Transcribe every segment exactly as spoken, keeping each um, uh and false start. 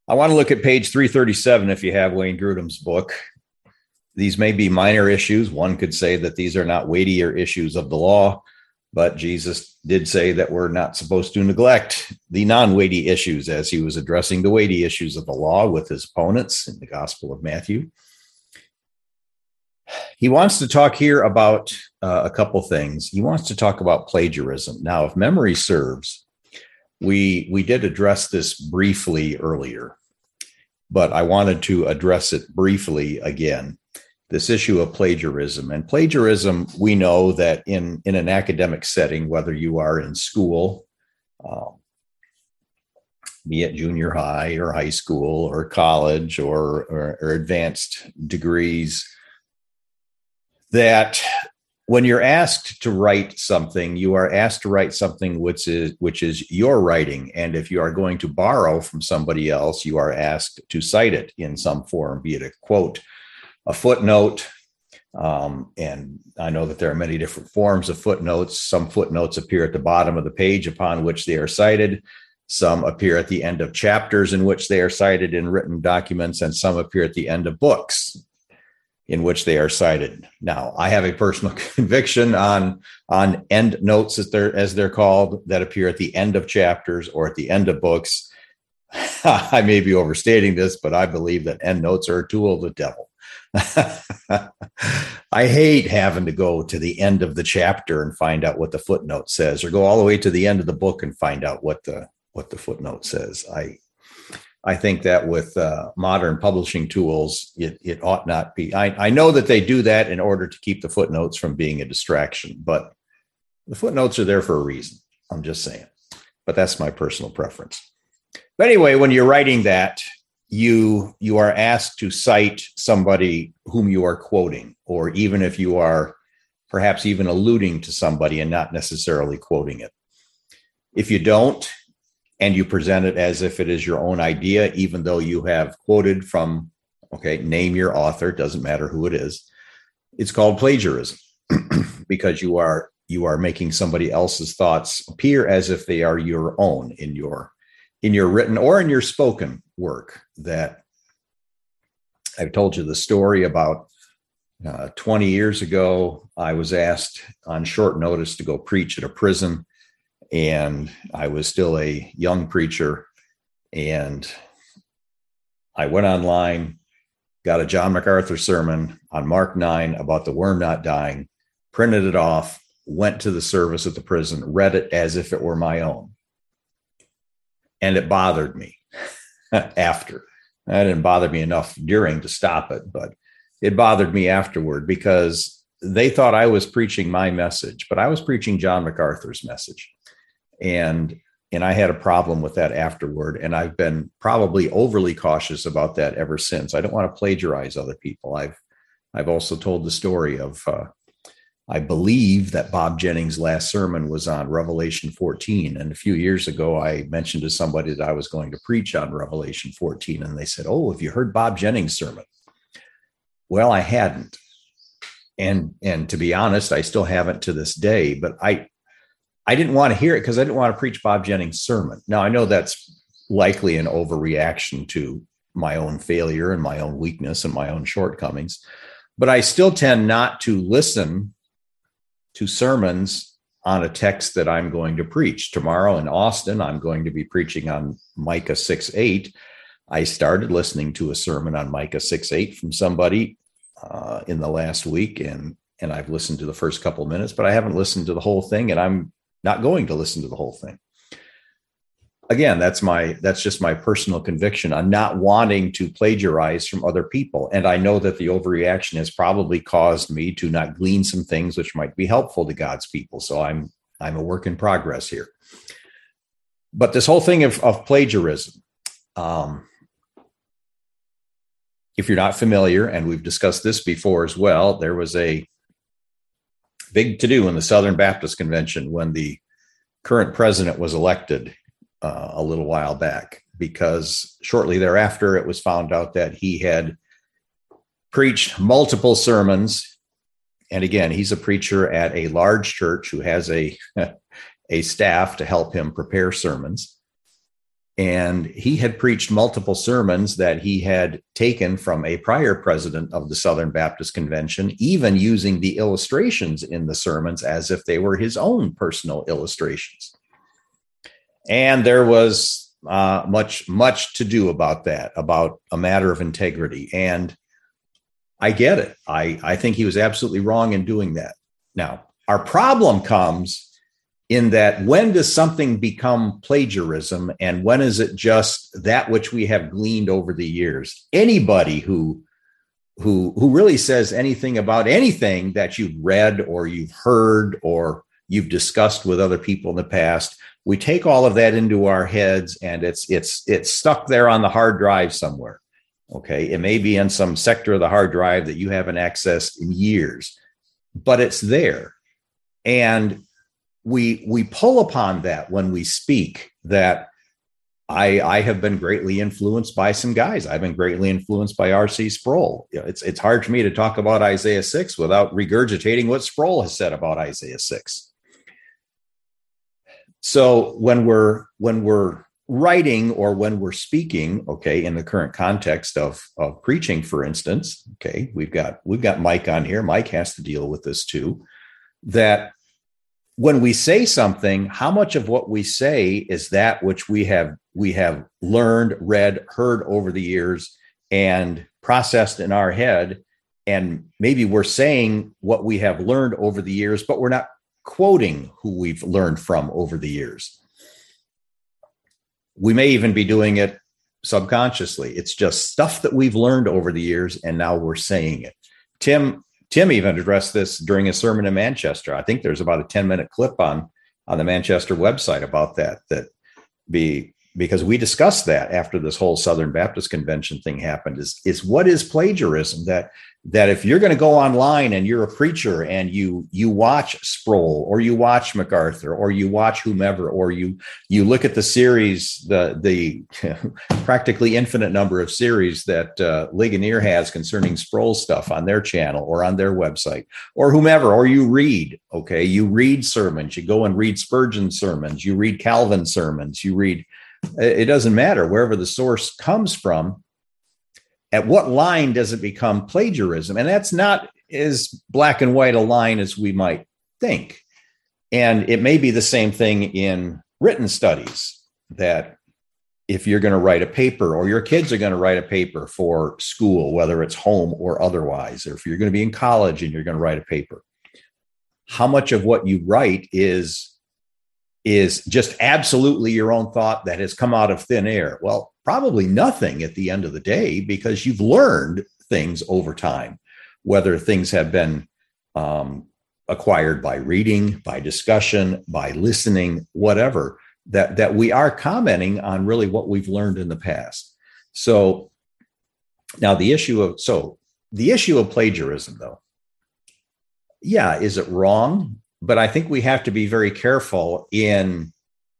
I want to look at page three thirty-seven if you have Wayne Grudem's book. These may be minor issues. One could say that these are not weightier issues of the law, but Jesus did say that we're not supposed to neglect the non-weighty issues as he was addressing the weighty issues of the law with his opponents in the Gospel of Matthew. He wants to talk here about uh, a couple things. He wants to talk about plagiarism. Now, if memory serves, we we did address this briefly earlier, but I wanted to address it briefly again. This issue of plagiarism. And plagiarism, we know that in, in an academic setting, whether you are in school, um, be it junior high or high school or college or, or, or advanced degrees, that when you're asked to write something, you are asked to write something which is which is your writing. And if you are going to borrow from somebody else, you are asked to cite it in some form, be it a quote, a footnote. Um, and I know that there are many different forms of footnotes. Some footnotes appear at the bottom of the page upon which they are cited. Some appear at the end of chapters in which they are cited in written documents, and some appear at the end of books in which they are cited. Now, I have a personal conviction on, on end notes, as they're, as they're called, that appear at the end of chapters or at the end of books. I may be overstating this, but I believe that end notes are a tool of the devil. I hate having to go to the end of the chapter and find out what the footnote says, or go all the way to the end of the book and find out what the what the footnote says. I I think that with uh, modern publishing tools, it, it ought not be. I, I know that they do that in order to keep the footnotes from being a distraction, but the footnotes are there for a reason. I'm just saying, but that's my personal preference. But anyway, when you're writing that, you you are asked to cite somebody whom you are quoting, or even if you are perhaps even alluding to somebody and not necessarily quoting it. If you don't, and you present it as if it is your own idea, even though you have quoted from, okay, name your author, doesn't matter who it is, it's called plagiarism because you are you are making somebody else's thoughts appear as if they are your own in your in your written or in your spoken work. That I've told you the story about uh, twenty years ago, I was asked on short notice to go preach at a prison. And I was still a young preacher, and I went online, got a John MacArthur sermon on Mark nine about the worm not dying, printed it off, went to the service at the prison, read it as if it were my own. And it bothered me after. That didn't bother me enough during to stop it, but it bothered me afterward because they thought I was preaching my message, but I was preaching John MacArthur's message. And and I had a problem with that afterward. And I've been probably overly cautious about that ever since. I don't want to plagiarize other people. I've I've also told the story of, uh, I believe that Bob Jennings' last sermon was on Revelation fourteen. And a few years ago, I mentioned to somebody that I was going to preach on Revelation fourteen. And they said, "Oh, have you heard Bob Jennings' sermon?" Well, I hadn't. And, and to be honest, I still haven't to this day, but I, I didn't want to hear it because I didn't want to preach Bob Jennings' sermon. Now, I know that's likely an overreaction to my own failure and my own weakness and my own shortcomings, but I still tend not to listen to sermons on a text that I'm going to preach. Tomorrow in Austin, I'm going to be preaching on Micah six eight. I started listening to a sermon on Micah six eight from somebody uh, in the last week, and, and I've listened to the first couple of minutes, but I haven't listened to the whole thing, and I'm not going to listen to the whole thing. Again, that's my that's just my personal conviction on not wanting to plagiarize from other people. And I know that the overreaction has probably caused me to not glean some things which might be helpful to God's people. So I'm I'm a work in progress here. But this whole thing of, of plagiarism, um, if you're not familiar, and we've discussed this before as well, there was a big to-do in the Southern Baptist Convention when the current president was elected uh, a little while back, because shortly thereafter it was found out that he had preached multiple sermons. And again, he's a preacher at a large church who has a, a staff to help him prepare sermons. And he had preached multiple sermons that he had taken from a prior president of the Southern Baptist Convention, even using the illustrations in the sermons as if they were his own personal illustrations. And there was uh, much, much to do about that, about a matter of integrity. And I get it. I, I think he was absolutely wrong in doing that. Now, our problem comes in that when does something become plagiarism and when is it just that which we have gleaned over the years? Anybody who who who really says anything about anything that you've read or you've heard or you've discussed with other people in the past, we take all of that into our heads and it's it's it's stuck there on the hard drive somewhere. Okay, it may be in some sector of the hard drive that you haven't accessed in years, but it's there. And we we pull upon that when we speak, that I, I have been greatly influenced by some guys. I've been greatly influenced by R C Sproul. You know, it's, it's hard for me to talk about Isaiah six without regurgitating what Sproul has said about Isaiah six. So when we're when we're writing or when we're speaking, okay, in the current context of, of preaching, for instance, okay, we've got we've got Mike on here. Mike has to deal with this too, that when we say something, how much of what we say is that which we have we have learned, read, heard over the years and processed in our head, and maybe we're saying what we have learned over the years, but we're not quoting who we've learned from over the years. We may even be doing it subconsciously. It's just stuff that we've learned over the years, and now we're saying it. Tim Tim even addressed this during a sermon in Manchester. I think there's about a ten minute clip on, on the Manchester website about that, that be, because we discussed that after this whole Southern Baptist Convention thing happened, is, is what is plagiarism? That, that if you're going to go online and you're a preacher and you, you watch Sproul or you watch MacArthur or you watch whomever, or you, you look at the series, the, the practically infinite number of series that uh, Ligonier has concerning Sproul stuff on their channel or on their website or whomever, or you read, okay, you read sermons, you go and read Spurgeon sermons, you read Calvin sermons, you read, it doesn't matter wherever the source comes from. At what line does it become plagiarism? And that's not as black and white a line as we might think. And it may be the same thing in written studies, that if you're going to write a paper or your kids are going to write a paper for school, whether it's home or otherwise, or if you're going to be in college and you're going to write a paper, how much of what you write is is just absolutely your own thought that has come out of thin air? Well, probably nothing at the end of the day, because you've learned things over time, whether things have been um, acquired by reading, by discussion, by listening, whatever, that, that we are commenting on really what we've learned in the past. So now the issue of, so the issue of plagiarism though, yeah, is it wrong? But I think we have to be very careful in,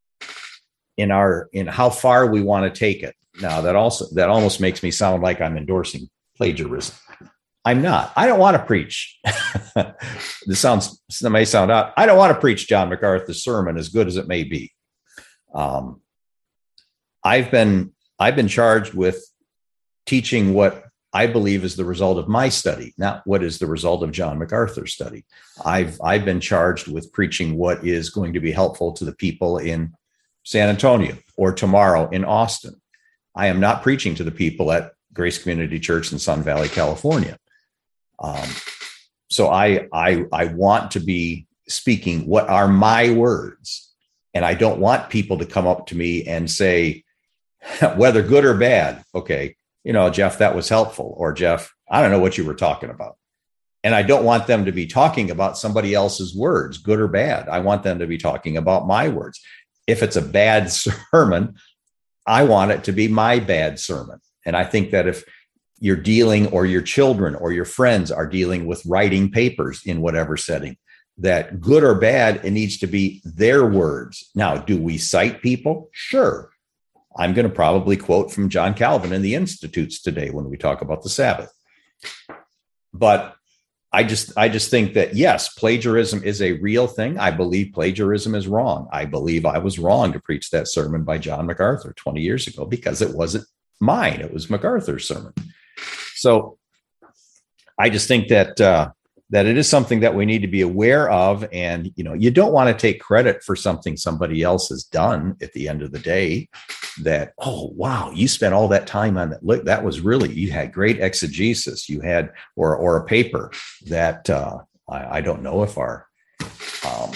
in our, in how far we want to take it. Now that also, that almost makes me sound like I'm endorsing plagiarism. I'm not. I don't want to preach. This sounds, this may sound odd. I don't want to preach John MacArthur's sermon, as good as it may be. Um, I've been, I've been charged with teaching what I believe is the result of my study, not what is the result of John MacArthur's study. I've, I've been charged with preaching what is going to be helpful to the people in San Antonio or tomorrow in Austin. I am not preaching to the people at Grace Community Church in Sun Valley, California. Um, so I, I, I want to be speaking what are my words. And I don't want people to come up to me and say, whether good or bad, okay, you know, Jeff, that was helpful. Or Jeff, I don't know what you were talking about. And I don't want them to be talking about somebody else's words, good or bad. I want them to be talking about my words. If it's a bad sermon, I want it to be my bad sermon. And I think that if you're dealing, or your children or your friends are dealing with writing papers in whatever setting, that good or bad, it needs to be their words. Now, do we cite people? Sure. I'm going to probably quote from John Calvin in the Institutes today when we talk about the Sabbath. But I just I just think that, yes, plagiarism is a real thing. I believe plagiarism is wrong. I believe I was wrong to preach that sermon by John MacArthur twenty years ago because it wasn't mine. It was MacArthur's sermon. So I just think that uh, that it is something that we need to be aware of. And, you know, you don't want to take credit for something somebody else has done at the end of the day. That, oh, wow, you spent all that time on that. Look, that was really, you had great exegesis. You had, or or a paper that uh, I, I don't know if our, um,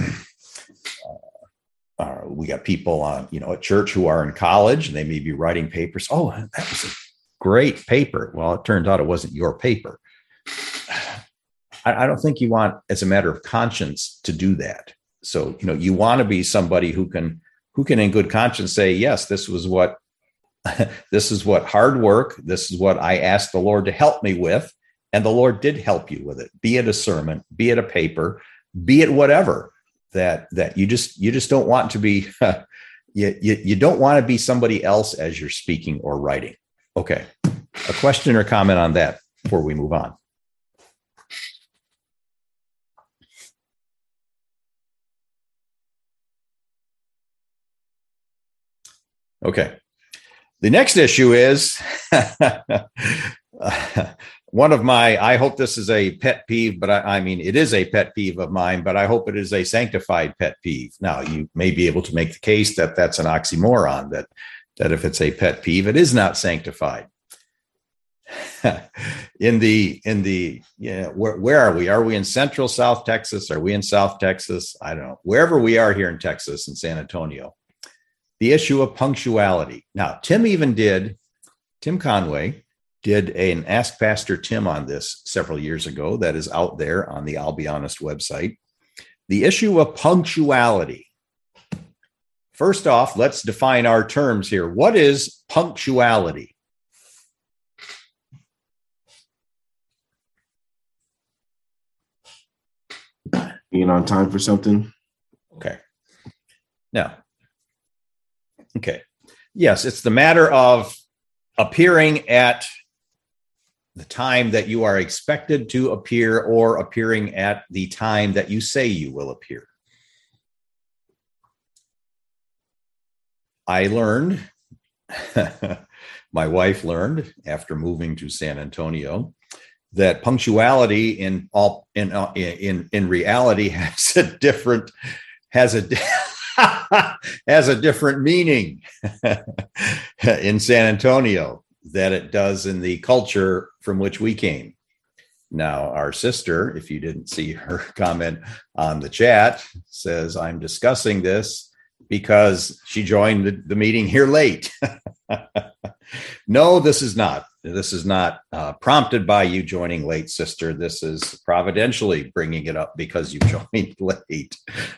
uh, uh, we got people on, you know, at church who are in college and they may be writing papers. Oh, that was a great paper. Well, it turns out it wasn't your paper. I, I don't think you want, as a matter of conscience, to do that. So, you know, you want to be somebody who can, who can in good conscience say, yes, this was what, this is what hard work, this is what I asked the Lord to help me with. And the Lord did help you with it, be it a sermon, be it a paper, be it whatever, that, that you just, you just don't want to be, you, you, you don't want to be somebody else as you're speaking or writing. Okay. A question or comment on that before we move on? Okay. The next issue is one of my, I hope this is a pet peeve, but I, I mean, it is a pet peeve of mine, but I hope it is a sanctified pet peeve. Now, you may be able to make the case that that's an oxymoron, that, that if it's a pet peeve, it is not sanctified. in the, in the, yeah, where, where are we? Are we in Central South Texas? Are we in South Texas? I don't know. Wherever we are here in Texas, in San Antonio. The issue of punctuality. Now, Tim even did, Tim Conway did an Ask Pastor Tim on this several years ago that is out there on the I'll Be Honest website. The issue of punctuality. First off, let's define our terms here. What is punctuality? Being on time for something. Okay. Now, okay. Yes, it's the matter of appearing at the time that you are expected to appear or appearing at the time that you say you will appear. I learned, my wife learned after moving to San Antonio, that punctuality in all in uh, in in reality has a different has a has a different meaning in San Antonio that it does in the culture from which we came. Now, our sister, if you didn't see her comment on the chat, says, I'm discussing this because she joined the, the meeting here late. No, this is not. This is not uh, prompted by you joining late, sister. This is providentially bringing it up because you joined late.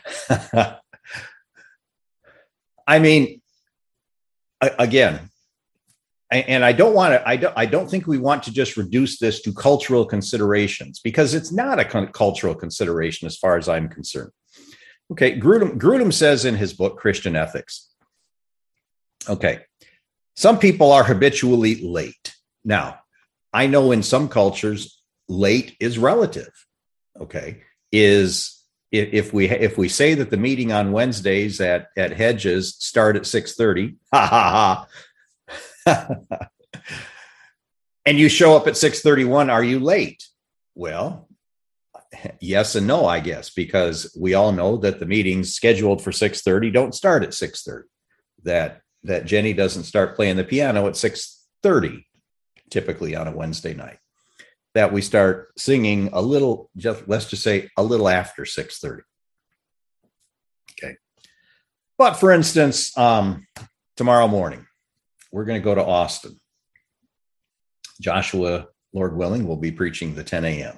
I mean, again, and I don't want to, I don't, I don't think we want to just reduce this to cultural considerations because it's not a cultural consideration as far as I'm concerned. Okay, Grudem, Grudem says in his book, Christian Ethics, okay, some people are habitually late. Now, I know in some cultures, late is relative, okay, is if we if we say that the meeting on Wednesdays at, at Hedges start at six thirty, ha ha ha, and you show up at six thirty-one, are you late? Well, yes and no, I guess, because we all know that the meetings scheduled for six thirty don't start at six thirty. That that Jenny doesn't start playing the piano at six thirty, typically on a Wednesday night. That we start singing a little, just let's just say a little after six thirty. Okay. But for instance, um, tomorrow morning, we're going to go to Austin. Joshua, Lord willing, will be preaching the ten a.m.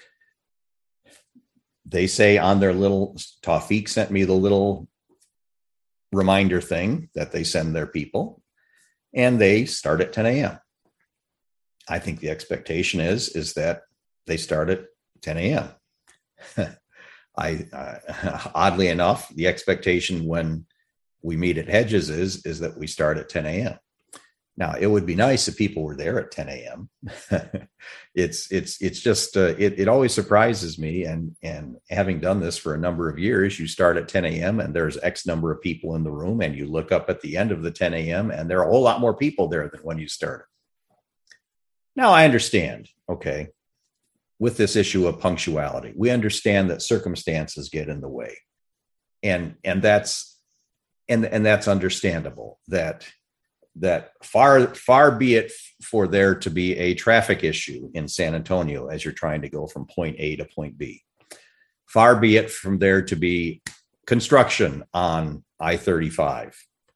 They say on their little, Tawfiq sent me the little reminder thing that they send their people, and they start at ten a.m. I think the expectation is, is that they start at ten a.m. I, uh, oddly enough, the expectation when we meet at Hedges is, is that we start at ten a.m. Now, it would be nice if people were there at ten a.m. it's it's it's just uh, it it always surprises me, and and having done this for a number of years, you start at ten a.m. and there's X number of people in the room, and you look up at the end of the ten a.m. and there are a whole lot more people there than when you started. Now, I understand, okay, with this issue of punctuality, we understand that circumstances get in the way, and and that's and and that's understandable. That that far far be it for there to be a traffic issue in San Antonio as you're trying to go from point A to point B. Far be it from there to be construction on I thirty-five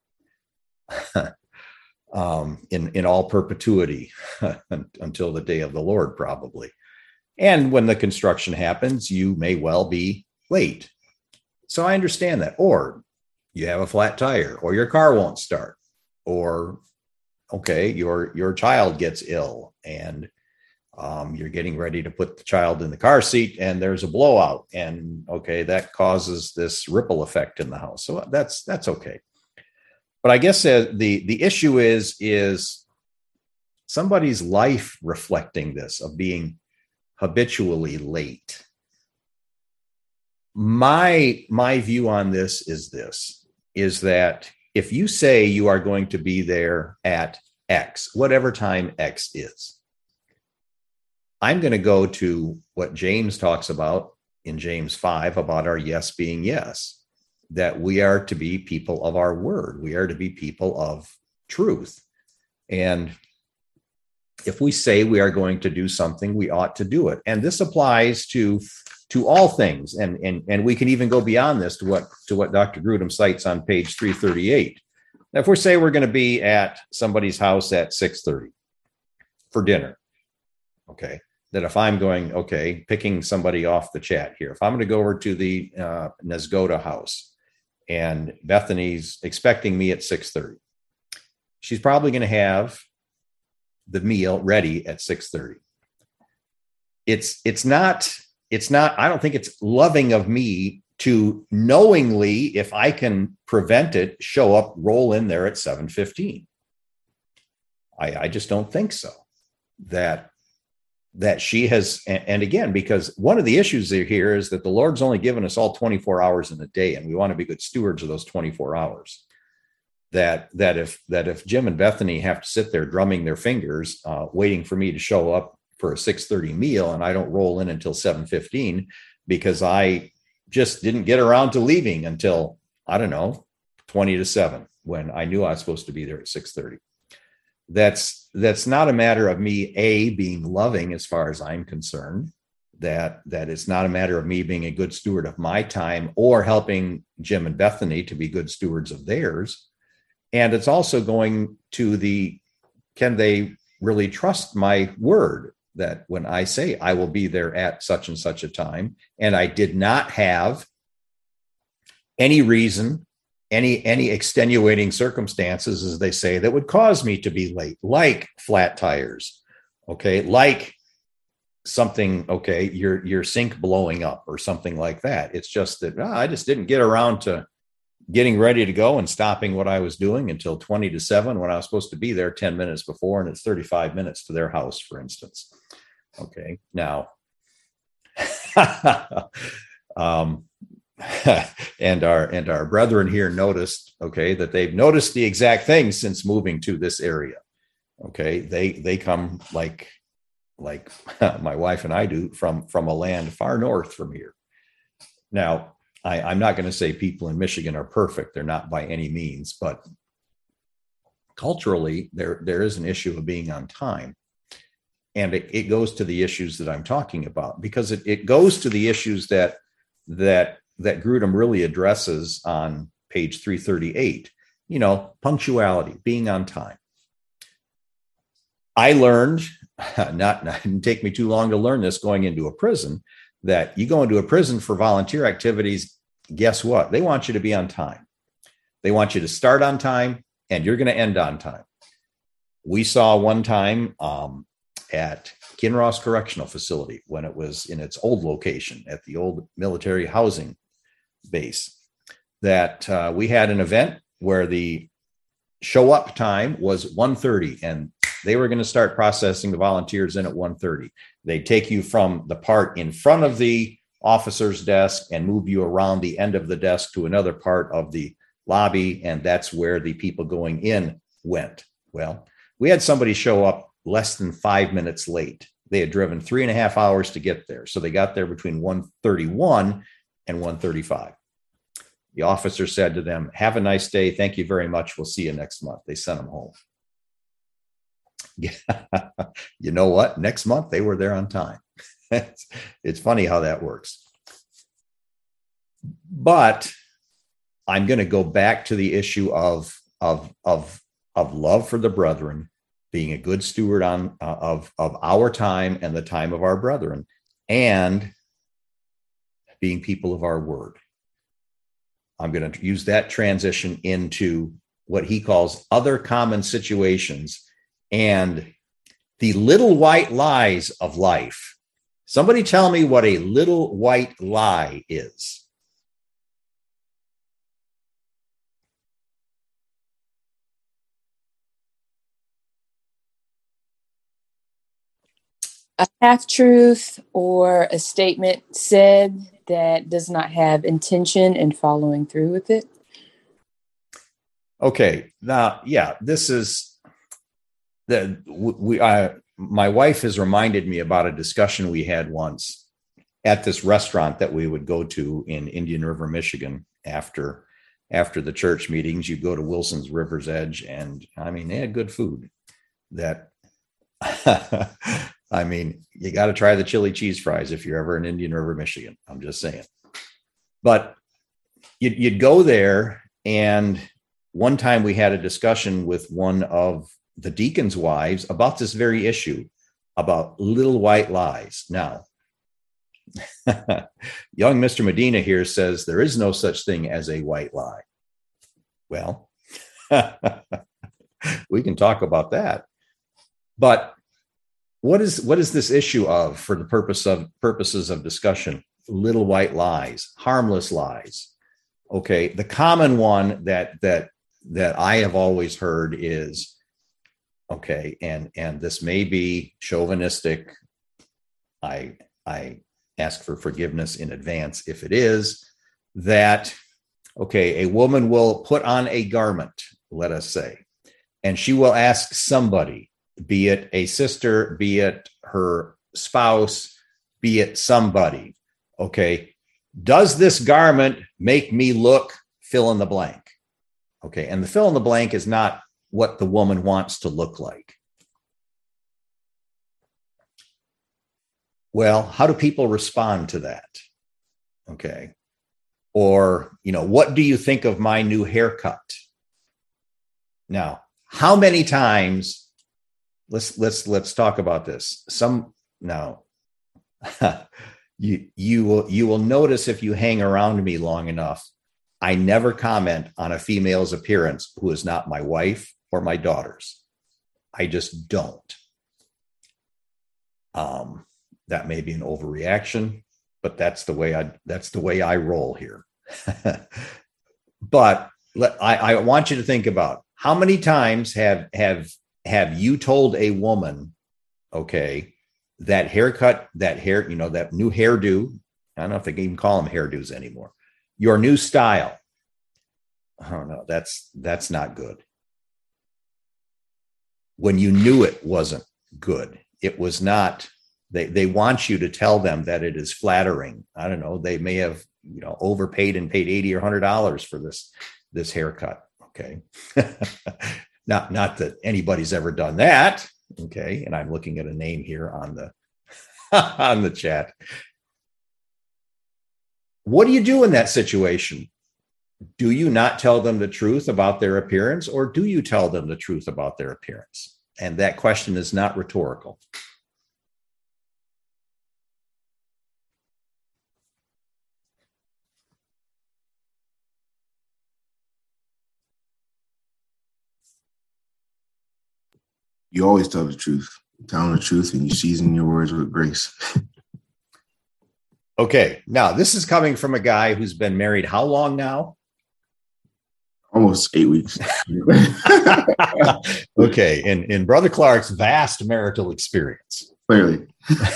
um, in, in all perpetuity until the day of the Lord, probably. And when the construction happens, you may well be late. So I understand that. Or you have a flat tire, or your car won't start. Or, okay, your your child gets ill and um, you're getting ready to put the child in the car seat and there's a blowout, and okay, that causes this ripple effect in the house. So that's that's okay. But I guess uh, the the issue is is somebody's life reflecting this, of being habitually late. My my view on this is this, is that if you say you are going to be there at X, whatever time X is, I'm going to go to what James talks about in James five about our yes being yes, that we are to be people of our word. We are to be people of truth. And if we say we are going to do something, we ought to do it. And this applies to to all things. And, and, and we can even go beyond this to what, to what Doctor Grudem cites on page three thirty-eight. Now, if we say we're going to be at somebody's house at six thirty for dinner, okay, that if I'm going, okay, picking somebody off the chat here, if I'm going to go over to the uh, Nesgoda house and Bethany's expecting me at six thirty, she's probably going to have the meal ready at six thirty. It's, it's not... It's not, I don't think it's loving of me to knowingly, if I can prevent it, show up, roll in there at seven fifteen. I, I just don't think so. That, that she has, and, and again, because one of the issues here is that the Lord's only given us all twenty-four hours in a day, and we want to be good stewards of those twenty-four hours. That, that if, that if Jim and Bethany have to sit there drumming their fingers, uh, waiting for me to show up for a six thirty meal, and I don't roll in until seven fifteen because I just didn't get around to leaving until, I don't know, twenty to seven, when I knew I was supposed to be there at six thirty. That's, that's not a matter of me, A, being loving as far as I'm concerned, that, that it's not a matter of me being a good steward of my time or helping Jim and Bethany to be good stewards of theirs. And it's also going to the, can they really trust my word? That when I say I will be there at such and such a time, and I did not have any reason, any, any extenuating circumstances, as they say, that would cause me to be late, like flat tires, okay, like something, okay, your, your sink blowing up or something like that. It's just that oh, I just didn't get around to getting ready to go and stopping what I was doing until twenty to seven when I was supposed to be there ten minutes before, and it's thirty-five minutes to their house, for instance. Okay, now, um, and our and our brethren here noticed, okay, that they've noticed the exact thing since moving to this area. Okay, they they come like like my wife and I do from from a land far north from here. Now, I, I'm not going to say people in Michigan are perfect; they're not by any means, but culturally, there there is an issue of being on time. And it, it goes to the issues that I'm talking about, because it, it goes to the issues that that that Grudem really addresses on page three thirty-eight. You know, punctuality, being on time. I learned, not, it didn't take me too long to learn this going into a prison, that you go into a prison for volunteer activities, guess what? They want you to be on time. They want you to start on time, and you're going to end on time. We saw one time, um, at Kinross Correctional Facility when it was in its old location at the old military housing base, that uh, we had an event where the show up time was one thirty, and they were going to start processing the volunteers in at one thirty. They'd take you from the part in front of the officer's desk and move you around the end of the desk to another part of the lobby, and that's where the people going in went. Well, we had somebody show up less than five minutes late. They had driven three and a half hours to get there. So they got there between one thirty-one and one thirty-five. The officer said to them, "Have a nice day. Thank you very much. We'll see you next month." They sent them home. You know what? Next month, they were there on time. it's, it's funny how that works. But I'm going to go back to the issue of, of, of, of love for the brethren, being a good steward on uh, of, of our time and the time of our brethren, and being people of our word. I'm going to use that transition into what he calls other common situations and the little white lies of life. Somebody tell me what a little white lie is. A half-truth or a statement said that does not have intention in following through with it. Okay, now, yeah, this is the we. I, my wife has reminded me about a discussion we had once at this restaurant that we would go to in Indian River, Michigan. After after the church meetings, you go to Wilson's River's Edge, and I mean, they had good food. That. I mean, you got to try the chili cheese fries if you're ever in Indian River, Michigan. I'm just saying. But you'd, you'd go there, and one time we had a discussion with one of the deacon's wives about this very issue, about little white lies. Now, young Mister Medina here says there is no such thing as a white lie. Well, we can talk about that. But What is what is this issue of for the purpose of purposes of discussion? Little white lies, harmless lies. Okay, the common one that that that I have always heard is, okay, and and this may be chauvinistic. I I ask for forgiveness in advance if it is, that okay, a woman will put on a garment, let us say, and she will ask somebody, be it a sister, be it her spouse, be it somebody, okay, does this garment make me look fill in the blank? Okay, and the fill in the blank is not what the woman wants to look like. Well, how do people respond to that? Okay, or, you know, what do you think of my new haircut? Now, how many times Let's let's let's talk about this. Some now, you you will you will notice if you hang around me long enough, I never comment on a female's appearance who is not my wife or my daughters. I just don't. Um, that may be an overreaction, but that's the way I that's the way I roll here. But let, I, I want you to think about how many times have have Have you told a woman, okay, that haircut, that hair, you know, that new hairdo, I don't know if they can even call them hairdos anymore, your new style. Oh no, that's, that's not good. When you knew it wasn't good, it was not, they, they want you to tell them that it is flattering. I don't know, they may have, you know, overpaid and paid eighty or one hundred dollars for this, this haircut. Okay. Not, not that anybody's ever done that. Okay. And I'm looking at a name here on the, on the chat. What do you do in that situation? Do you not tell them the truth about their appearance, or do you tell them the truth about their appearance? And that question is not rhetorical. You always tell the truth. Tell the truth, and you season your words with grace. Okay, now this is coming from a guy who's been married how long now? Almost eight weeks. Okay. In, in Brother Clark's vast marital experience. Clearly.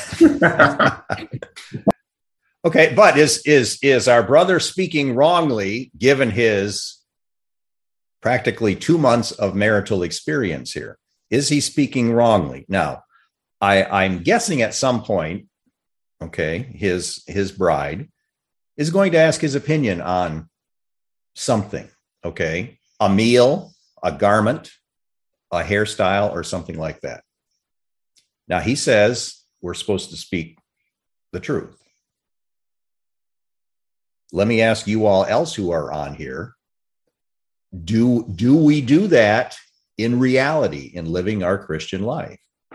Okay. But is, is, is our brother speaking wrongly given his practically two months of marital experience here? Is he speaking wrongly? Now, I, I'm guessing at some point, okay, his, his bride is going to ask his opinion on something, okay, a meal, a garment, a hairstyle, or something like that. Now, he says we're supposed to speak the truth. Let me ask you all else who are on here, do, do we do that in reality in living our Christian life?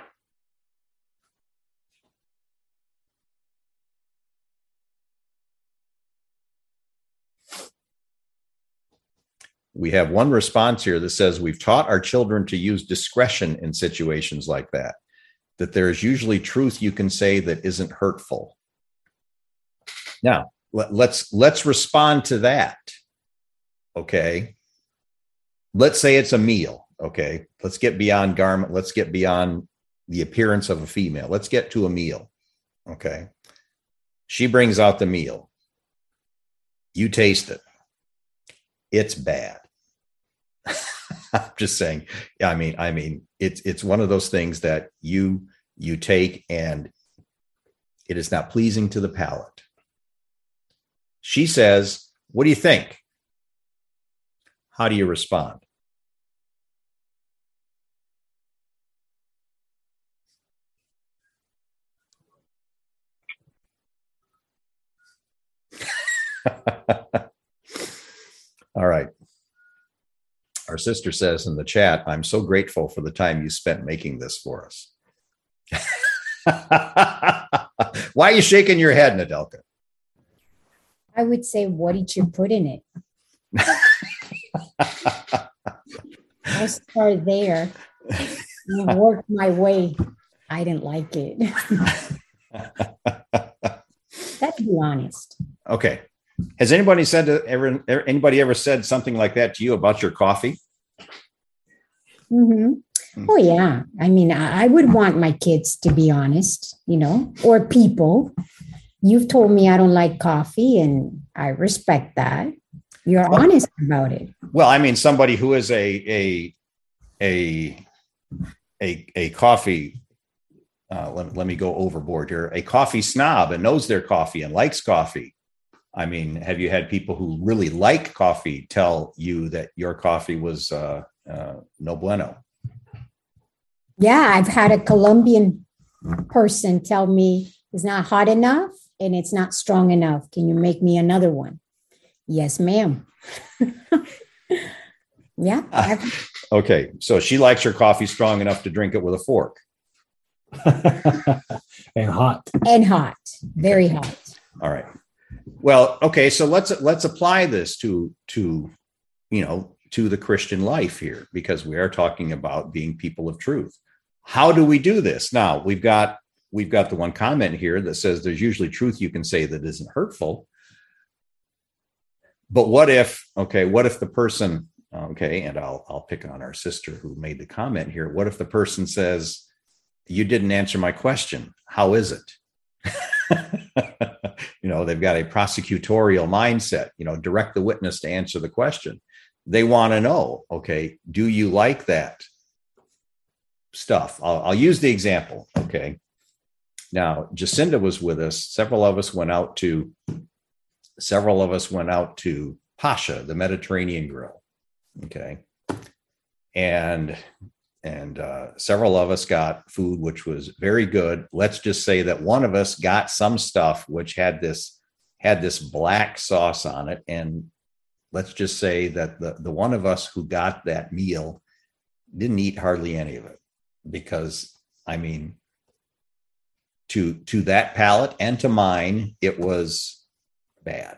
We have one response here that says we've taught our children to use discretion in situations like that, that there is usually truth you can say that isn't hurtful. Now, let, let's let's respond to that. Okay. Let's say it's a meal. Okay. Let's get beyond garment. Let's get beyond the appearance of a female. Let's get to a meal. Okay. She brings out the meal. You taste it. It's bad. I'm just saying. I mean, I mean, it's it's one of those things that you you take and it is not pleasing to the palate. She says, "What do you think?" How do you respond? All right. Our sister says in the chat, "I'm so grateful for the time you spent making this for us." Why are you shaking your head, Nadelka? I would say, what did you put in it? I'll start there and work my way. I didn't like it. Let's be honest. Okay. Has anybody said to ever anybody ever said something like that to you about your coffee? Mm-hmm. Oh yeah. I mean, I, I would want my kids to be honest, you know, or people. You've told me I don't like coffee, and I respect that. You're well, honest about it. Well, I mean, somebody who is a a a a, a coffee. Uh, let, let me go overboard here. A coffee snob and knows their coffee and likes coffee. I mean, have you had people who really like coffee tell you that your coffee was uh, uh, no bueno? Yeah, I've had a Colombian person tell me it's not hot enough and it's not strong enough. Can you make me another one? Yes, ma'am. Yeah. Uh, okay, so she likes her coffee strong enough to drink it with a fork. And hot. And hot. Very okay. hot. All right. Well, okay, so let's let's apply this to to you know to the Christian life here, because we are talking about being people of truth. How do we do this? Now, we've got we've got the one comment here that says there's usually truth you can say that isn't hurtful. But what if, okay, what if the person, okay, and I'll I'll pick on our sister who made the comment here. What if the person says, "You didn't answer my question. How is it?" You know, they've got a prosecutorial mindset, you know, direct the witness to answer the question. They want to know, okay, do you like that stuff? I'll, I'll use the example. Okay. Now, Jacinda was with us. Several of us went out to, several of us went out to Pasha, the Mediterranean Grill. Okay. And And uh, several of us got food, which was very good. Let's just say that one of us got some stuff which had this had this black sauce on it. And let's just say that the, the one of us who got that meal didn't eat hardly any of it, because, I mean, to, to that palate and to mine, it was bad.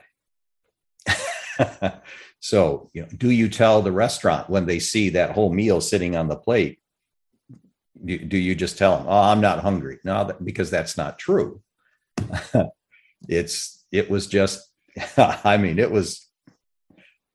So, you know, do you tell the restaurant when they see that whole meal sitting on the plate, do, do you just tell them, "Oh, I'm not hungry"? No, that, because that's not true. it's, it was just, I mean, it was,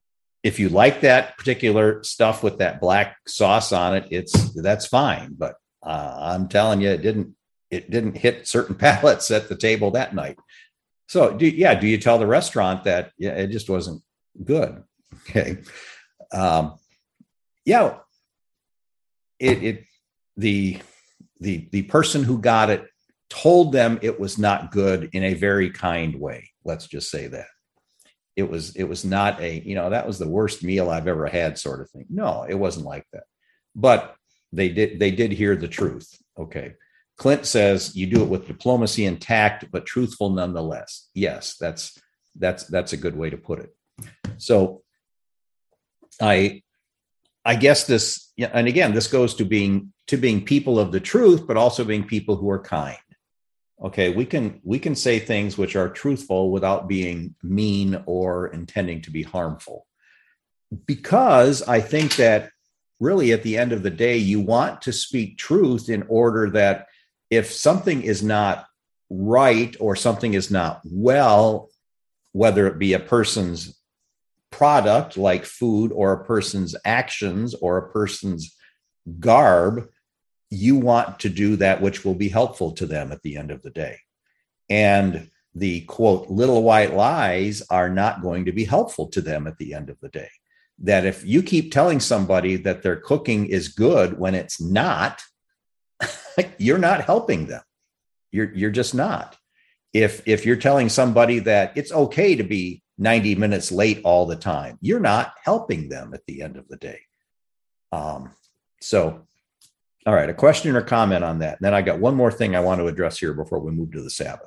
if you like that particular stuff with that black sauce on it, it's that's fine. But uh, I'm telling you, it didn't it didn't hit certain palates at the table that night. So do, yeah, do you tell the restaurant that yeah, it just wasn't good? Okay. Um, yeah. It, it the the the person who got it told them it was not good in a very kind way. Let's just say that. It was it was not a, you know, that was the worst meal I've ever had sort of thing. No, it wasn't like that. But they did they did hear the truth. Okay. Clint says you do it with diplomacy and tact, but truthful nonetheless. Yes, that's that's that's a good way to put it. So I I guess this, and again, this goes to being to being people of the truth, but also being people who are kind. Okay, we can we can say things which are truthful without being mean or intending to be harmful. Because I think that really at the end of the day, you want to speak truth in order that if something is not right or something is not well, whether it be a person's product like food or a person's actions or a person's garb, you want to do that which will be helpful to them at the end of the day. And the quote, little white lies are not going to be helpful to them at the end of the day. That if you keep telling somebody that their cooking is good when it's not, you're not helping them. You're, you're just not. If, if you're telling somebody that it's okay to be ninety minutes late all the time, you're not helping them at the end of the day. Um, so, all right, a question or comment on that. And then I got one more thing I want to address here before we move to the Sabbath.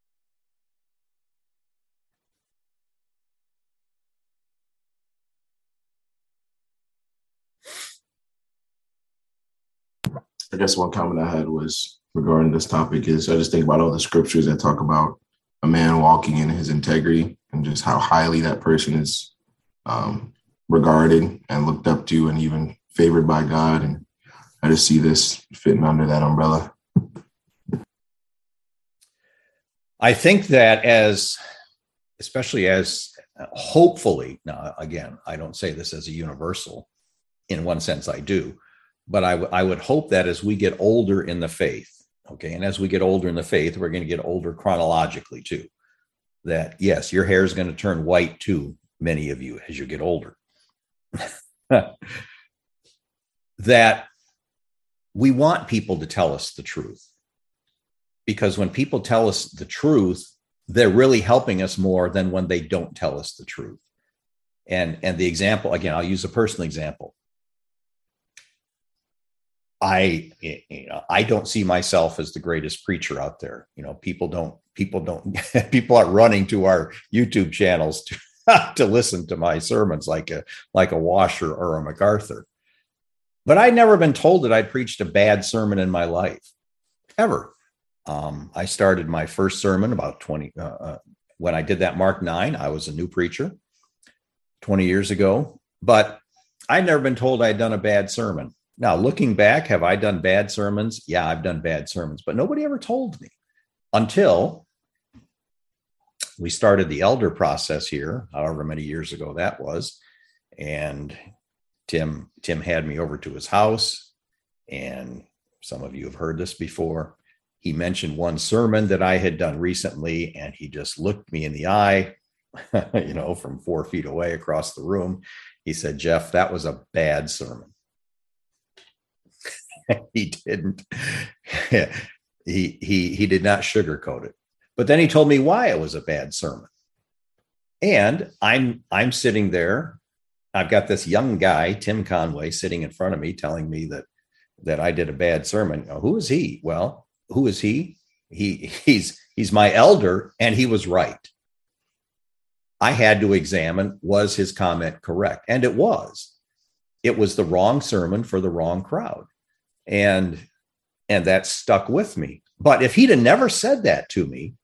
I guess one comment I had was regarding this topic is I just think about all the scriptures that talk about a man walking in his integrity and just how highly that person is um, regarded and looked up to and even favored by God. And I just see this fitting under that umbrella. I think that as, especially as uh, hopefully, now again, I don't say this as a universal, in one sense I do, but I, w- I would hope that as we get older in the faith, okay, and as we get older in the faith, we're going to get older chronologically too, that yes, your hair is going to turn white too, many of you, as you get older. That we want people to tell us the truth. Because when people tell us the truth, they're really helping us more than when they don't tell us the truth. And, and the example, again, I'll use a personal example. I, you know, I don't see myself as the greatest preacher out there. You know, people don't, people don't, people aren't running to our YouTube channels to, to listen to my sermons like a, like a Washer or a MacArthur. But I'd never been told that I'd preached a bad sermon in my life, ever. Um, I started my first sermon about twenty, uh, uh, when I did that Mark nine, I was a new preacher twenty years ago, but I'd never been told I'd done a bad sermon. Now, looking back, have I done bad sermons? Yeah, I've done bad sermons, but nobody ever told me until we started the elder process here, however many years ago that was. And Tim, Tim had me over to his house, and some of you have heard this before. He mentioned one sermon that I had done recently, and he just looked me in the eye, you know, from four feet away across the room. He said, Jeff, that was a bad sermon. He didn't. he, he, he did not sugarcoat it. But then he told me why it was a bad sermon. And I'm, I'm sitting there. I've got this young guy, Tim Conway, sitting in front of me telling me that, that I did a bad sermon. Now, who is he? Well, who is he? He he's, he's my elder, and he was right. I had to examine, was his comment correct? And it was. It was the wrong sermon for the wrong crowd. And, and that stuck with me. But if he'd have never said that to me,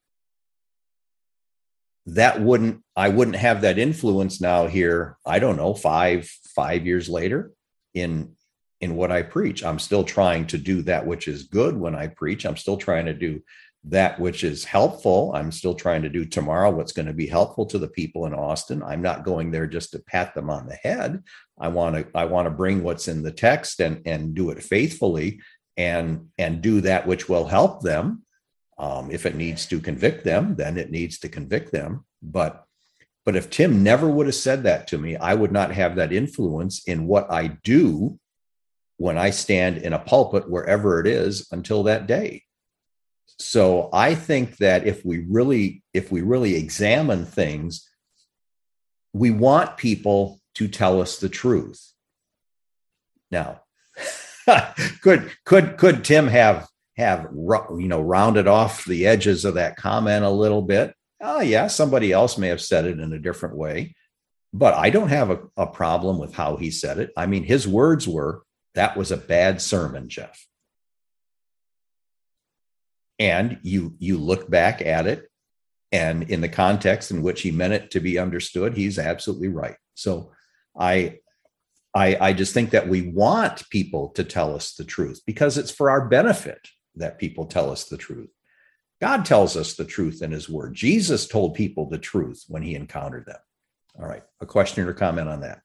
that wouldn't, I wouldn't have that influence now here, I don't know, five, five years later in, in what I preach. I'm still trying to do that which is good when I preach. I'm still trying to do that which is helpful. I'm still trying to do tomorrow what's going to be helpful to the people in Austin. I'm not going there just to pat them on the head. I want to I want to bring what's in the text and and do it faithfully and and do that which will help them. Um, if it needs to convict them, then it needs to convict them. But but if Tim never would have said that to me, I would not have that influence in what I do when I stand in a pulpit, wherever it is, until that day. So I think that if we really, if we really examine things, we want people to tell us the truth. Now, could could could Tim have have you know rounded off the edges of that comment a little bit? Oh yeah, somebody else may have said it in a different way, but I don't have a, a problem with how he said it. I mean, his words were, "That was a bad sermon, Jeff." And you you look back at it, and in the context in which he meant it to be understood, he's absolutely right. So I, I, I just think that we want people to tell us the truth because it's for our benefit that people tell us the truth. God tells us the truth in his word. Jesus told people the truth when he encountered them. All right, a question or comment on that?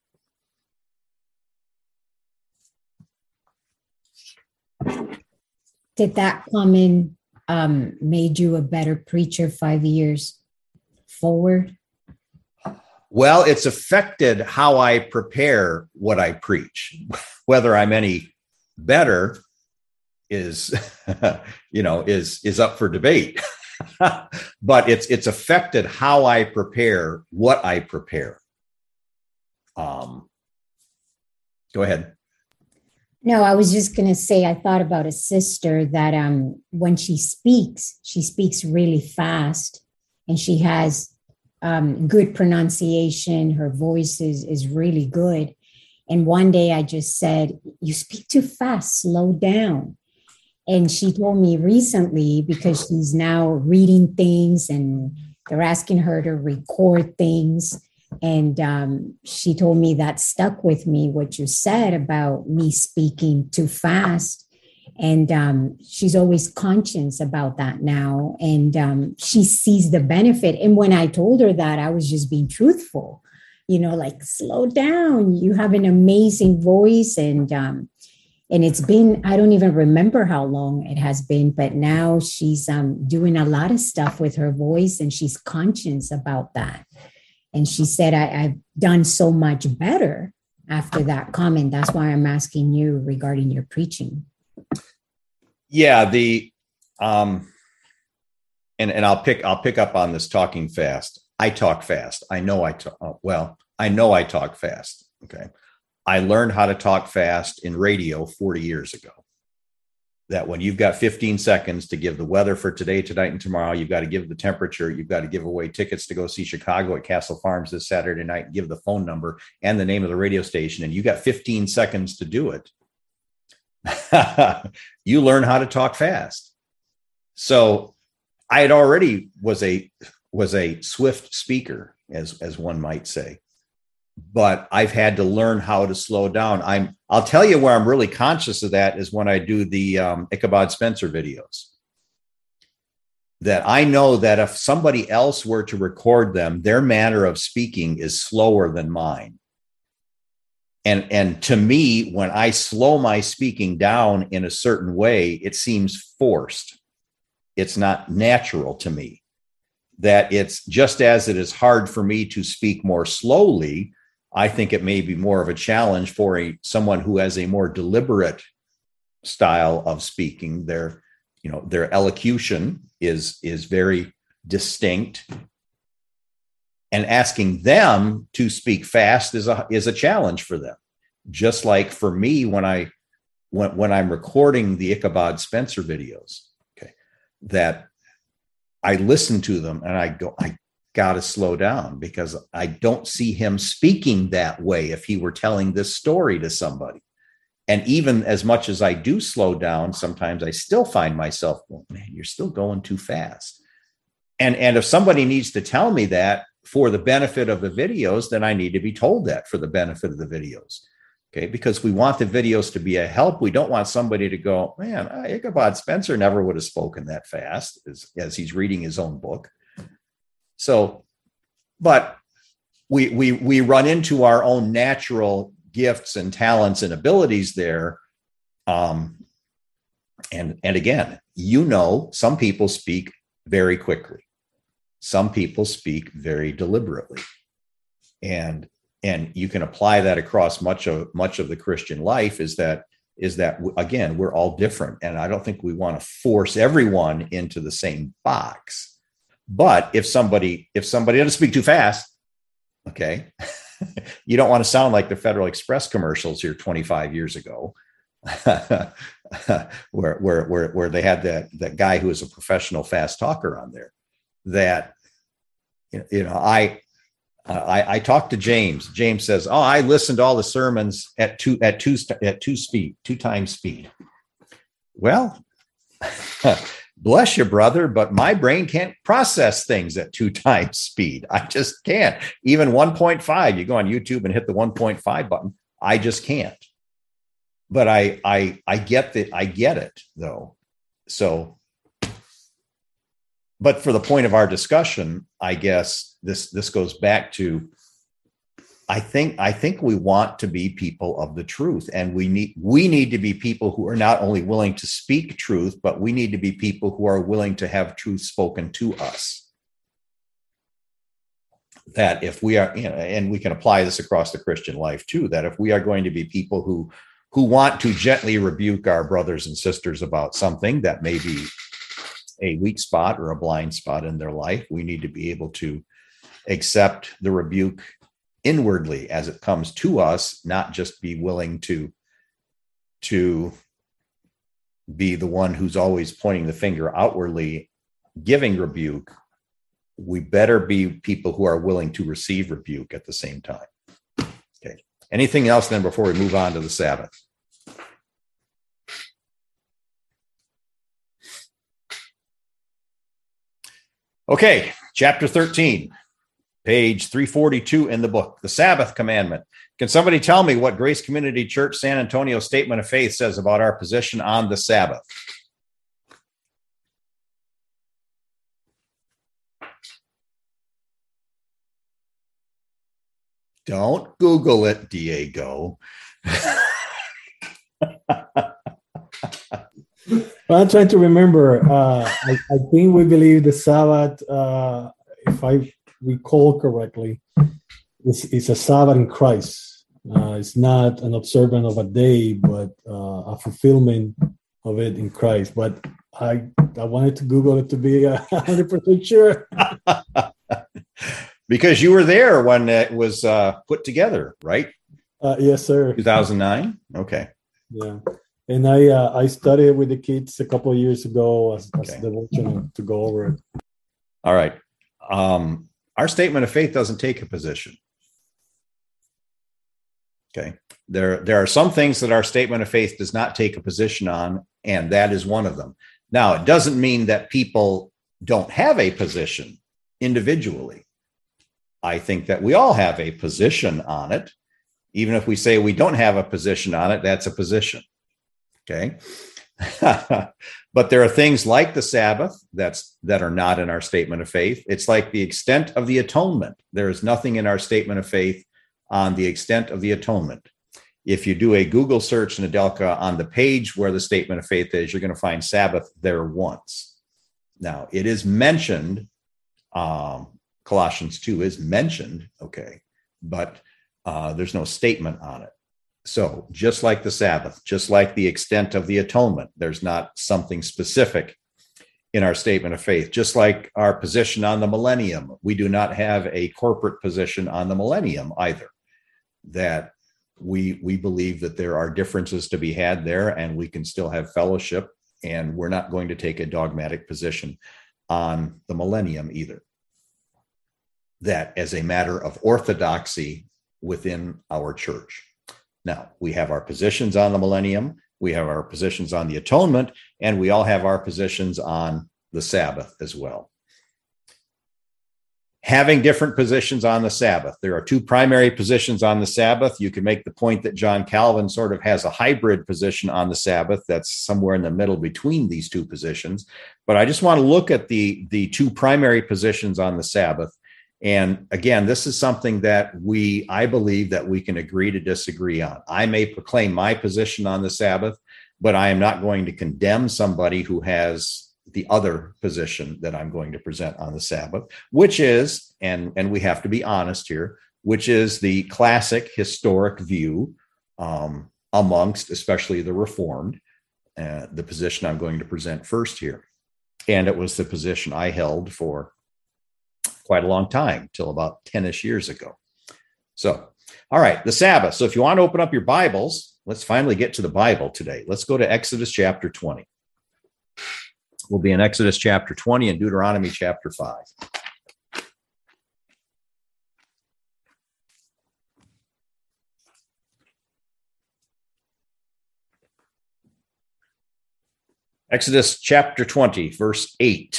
Did that comment um, made you a better preacher five years forward? Well, it's affected how I prepare what I preach. Whether I'm any better is, you know, is is up for debate. But it's it's affected how I prepare what I prepare. Um, go ahead. No, I was just going to say, I thought about a sister that um, when she speaks, she speaks really fast and she has um, good pronunciation. Her voice is, is really good. And one day I just said, "You speak too fast, slow down." And she told me recently, because she's now reading things and they're asking her to record things. And um, she told me that stuck with me, what you said about me speaking too fast. And um, she's always conscious about that now. And um, she sees the benefit. And when I told her that, I was just being truthful, you know, like, slow down. You have an amazing voice. And um, and it's been, I don't even remember how long it has been, but now she's um, doing a lot of stuff with her voice and she's conscious about that. And she said, I, I've done so much better after that comment. That's why I'm asking you regarding your preaching. Yeah, the um, and and I'll pick I'll pick up on this talking fast. I talk fast. I know I talk oh, well. I know I talk fast. Okay, I learned how to talk fast in radio forty years ago. That when you've got fifteen seconds to give the weather for today, tonight, and tomorrow, you've got to give the temperature, you've got to give away tickets to go see Chicago at Castle Farms this Saturday night, give the phone number and the name of the radio station, and you got fifteen seconds to do it. You learn how to talk fast. So I had already was a was a swift speaker, as as one might say. But I've had to learn how to slow down. I'm, I'll tell you where I'm really conscious of that is when I do the um, Ichabod Spencer videos. That I know that if somebody else were to record them, their manner of speaking is slower than mine. And, and to me, when I slow my speaking down in a certain way, it seems forced. It's not natural to me. That it's just as it is hard for me to speak more slowly, I think it may be more of a challenge for a, someone who has a more deliberate style of speaking. Their, you know, their elocution is, is very distinct. And asking them to speak fast is a, is a challenge for them. Just like for me, when I when, when I'm recording the Ichabod Spencer videos, okay, that I listen to them and I go, I got to slow down because I don't see him speaking that way if he were telling this story to somebody. And even as much as I do slow down, sometimes I still find myself, well, man, you're still going too fast. And, and if somebody needs to tell me that for the benefit of the videos, then I need to be told that for the benefit of the videos. Okay, because we want the videos to be a help. We don't want somebody to go, man, Ichabod Spencer never would have spoken that fast as, as he's reading his own book. So, but we we we run into our own natural gifts and talents and abilities there. Um, and and again, you know, some people speak very quickly. Some people speak very deliberately. And And you can apply that across much of much of the Christian life is that is that, again, we're all different. And I don't think we want to force everyone into the same box. But if somebody if somebody doesn't speak too fast, okay, you don't want to sound like the Federal Express commercials here twenty-five years ago, where, where, where, where they had that, that guy who was a professional fast talker on there. That, you know, I, I, I talked to James. James says, "Oh, I listened to all the sermons at two at two at two speed, two times speed." Well, bless you, brother, but my brain can't process things at two times speed. I just can't. Even one point five. You go on YouTube and hit the one point five button. I just can't. But I I I get that. I get it though. So. But for the point of our discussion, I guess this this goes back to, I think I think we want to be people of the truth, and we need we need to be people who are not only willing to speak truth, but we need to be people who are willing to have truth spoken to us. That if we are, you know, and we can apply this across the Christian life too, that if we are going to be people who who want to gently rebuke our brothers and sisters about something that may be a weak spot or a blind spot in their life, we need to be able to accept the rebuke inwardly as it comes to us, not just be willing to, to be the one who's always pointing the finger outwardly, giving rebuke. We better be people who are willing to receive rebuke at the same time. Okay. Anything else then before we move on to the Sabbath? Okay, chapter thirteen, page three forty-two in the book, the Sabbath commandment. Can somebody tell me what Grace Community Church San Antonio Statement of Faith says about our position on the Sabbath? Don't Google it, Diego. I'm trying to remember. Uh, I, I think we believe the Sabbath, uh, if I recall correctly, is, is a Sabbath in Christ. Uh, it's not an observance of a day, but uh, a fulfillment of it in Christ. But I I wanted to Google it to be one hundred percent sure. Because you were there when it was uh, put together, right? Uh, yes, sir. two thousand nine? Okay. Yeah. And I uh, I studied with the kids a couple of years ago as, as Okay. devotional to go over it. All right. Um, our statement of faith doesn't take a position. Okay. There, there are some things that our statement of faith does not take a position on, and that is one of them. Now, it doesn't mean that people don't have a position individually. I think that we all have a position on it. Even if we say we don't have a position on it, that's a position. Okay. But there are things like the Sabbath that's that are not in our statement of faith. It's like the extent of the atonement. There is nothing in our statement of faith on the extent of the atonement. If you do a Google search in Adelka on the page where the statement of faith is, you're going to find Sabbath there once. Now, it is mentioned, um, Colossians two is mentioned, okay, but uh, there's no statement on it. So just like the Sabbath, just like the extent of the atonement, there's not something specific in our statement of faith. Just like our position on the millennium, we do not have a corporate position on the millennium either. That we we believe that there are differences to be had there, and we can still have fellowship, and we're not going to take a dogmatic position on the millennium either. That as a matter of orthodoxy within our church. Now, we have our positions on the millennium, we have our positions on the atonement, and we all have our positions on the Sabbath as well. having different positions on the Sabbath. There are two primary positions on the Sabbath. You can make the point that John Calvin sort of has a hybrid position on the Sabbath that's somewhere in the middle between these two positions. But I just want to look at the, the two primary positions on the Sabbath. And again, this is something that we, I believe that we can agree to disagree on. I may proclaim my position on the Sabbath, but I am not going to condemn somebody who has the other position that I'm going to present on the Sabbath, which is, and, and we have to be honest here, which is the classic historic view um, amongst especially the Reformed, uh, the position I'm going to present first here. And it was the position I held for quite a long time, till about ten-ish years ago. So, all right, the Sabbath. So if you want to open up your Bibles, let's finally get to the Bible today. Let's go to Exodus chapter twenty. We'll be in Exodus chapter twenty and Deuteronomy chapter five. Exodus chapter twenty, verse eight.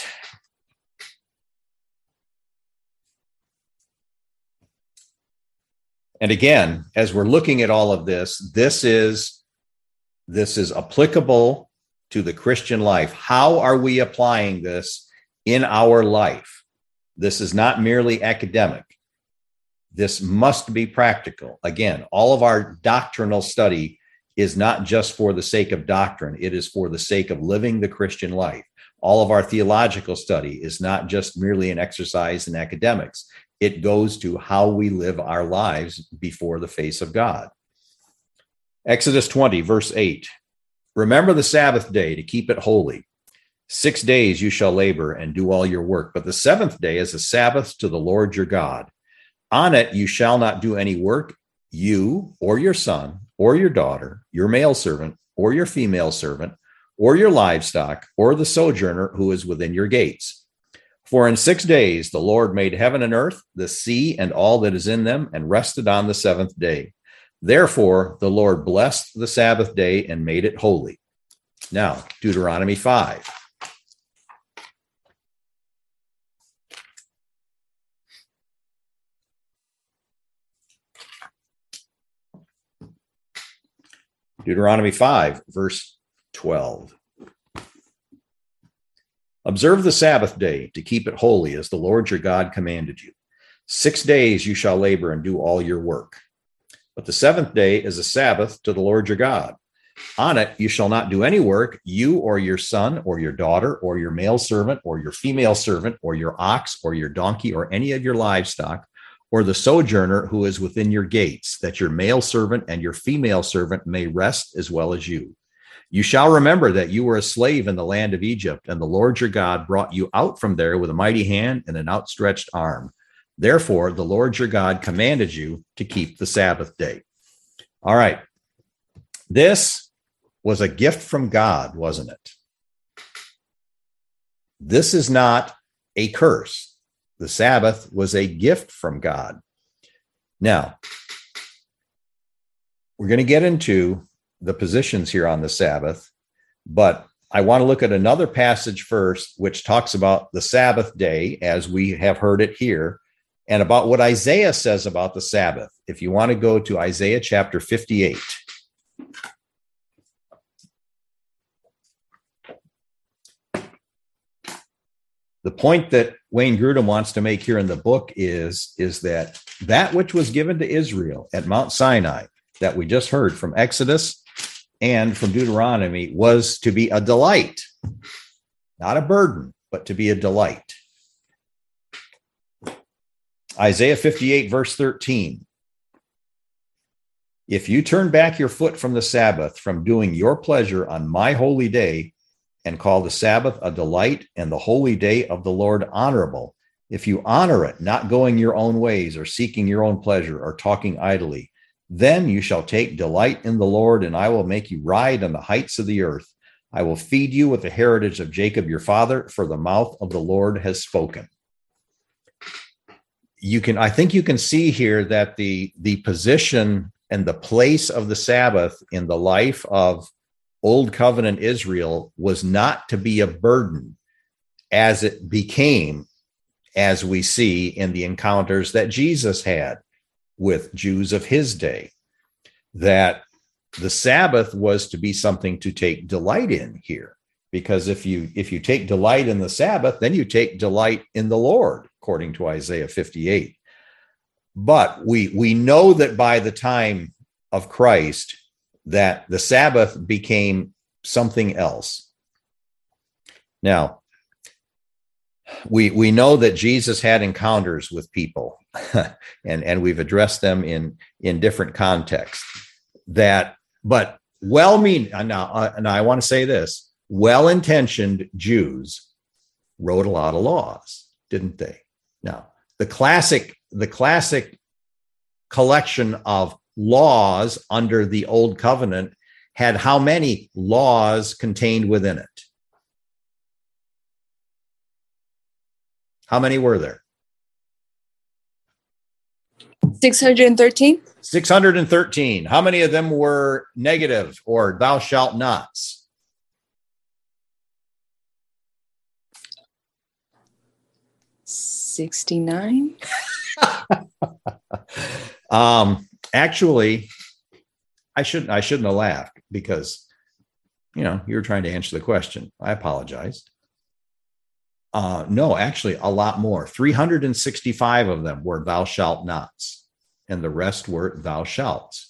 And again, as we're looking at all of this, this is, this is applicable to the Christian life. How are we applying this in our life? This is not merely academic. This must be practical. Again, all of our doctrinal study is not just for the sake of doctrine. It is for the sake of living the Christian life. All of our theological study is not just merely an exercise in academics. It goes to how we live our lives before the face of God. Exodus twenty, verse eight. Remember the Sabbath day to keep it holy. Six days you shall labor and do all your work, but the seventh day is a Sabbath to the Lord your God. On it you shall not do any work, you or your son or your daughter, your male servant or your female servant, or your livestock, or the sojourner who is within your gates. For in six days the Lord made heaven and earth, the sea and all that is in them, and rested on the seventh day. Therefore, the Lord blessed the Sabbath day and made it holy. Now, Deuteronomy five. Deuteronomy five, verse twelve. Observe the Sabbath day to keep it holy as the Lord your God commanded you. Six days you shall labor and do all your work. But the seventh day is a Sabbath to the Lord your God. On it you shall not do any work, you or your son or your daughter or your male servant or your female servant or your ox or your donkey or any of your livestock or the sojourner who is within your gates, that your male servant and your female servant may rest as well as you. You shall remember that you were a slave in the land of Egypt, and the Lord your God brought you out from there with a mighty hand and an outstretched arm. Therefore, the Lord your God commanded you to keep the Sabbath day. All right. This was a gift from God, wasn't it? This is not a curse. The Sabbath was a gift from God. Now, we're going to get into the positions here on the Sabbath, but I want to look at another passage first, which talks about the Sabbath day as we have heard it here, and about what Isaiah says about the Sabbath. If you want to go to Isaiah chapter fifty-eight. The point that Wayne Grudem wants to make here in the book is, is that that which was given to Israel at Mount Sinai that we just heard from Exodus and from Deuteronomy was to be a delight, not a burden, but to be a delight. Isaiah fifty-eight, verse thirteen. If you turn back your foot from the Sabbath, from doing your pleasure on my holy day, and call the Sabbath a delight and the holy day of the Lord honorable, if you honor it, not going your own ways or seeking your own pleasure or talking idly, then you shall take delight in the Lord, and I will make you ride on the heights of the earth. I will feed you with the heritage of Jacob your father, for the mouth of the Lord has spoken. You can, I think you can see here that the, the position and the place of the Sabbath in the life of Old Covenant Israel was not to be a burden, as it became as we see in the encounters that Jesus had with Jews of his day, that the Sabbath was to be something to take delight in here. Because if you if you take delight in the Sabbath, then you take delight in the Lord, according to Isaiah fifty-eight. But we we know that by the time of Christ, that the Sabbath became something else. Now, we we know that Jesus had encounters with people, and, and we've addressed them in, in different contexts. That, but well-meaning, now, uh, now I want to say this, well-intentioned Jews wrote a lot of laws, didn't they? Now, the classic, the classic collection of laws under the Old Covenant had how many laws contained within it? How many were there? six hundred thirteen. six hundred thirteen. How many of them were negative or thou shalt nots? sixty-nine. um, actually, I shouldn't, I shouldn't have laughed because, you know, you were trying to answer the question. I apologize. Uh, no, actually, a lot more. three hundred sixty-five of them were thou shalt nots, and the rest were thou shalts.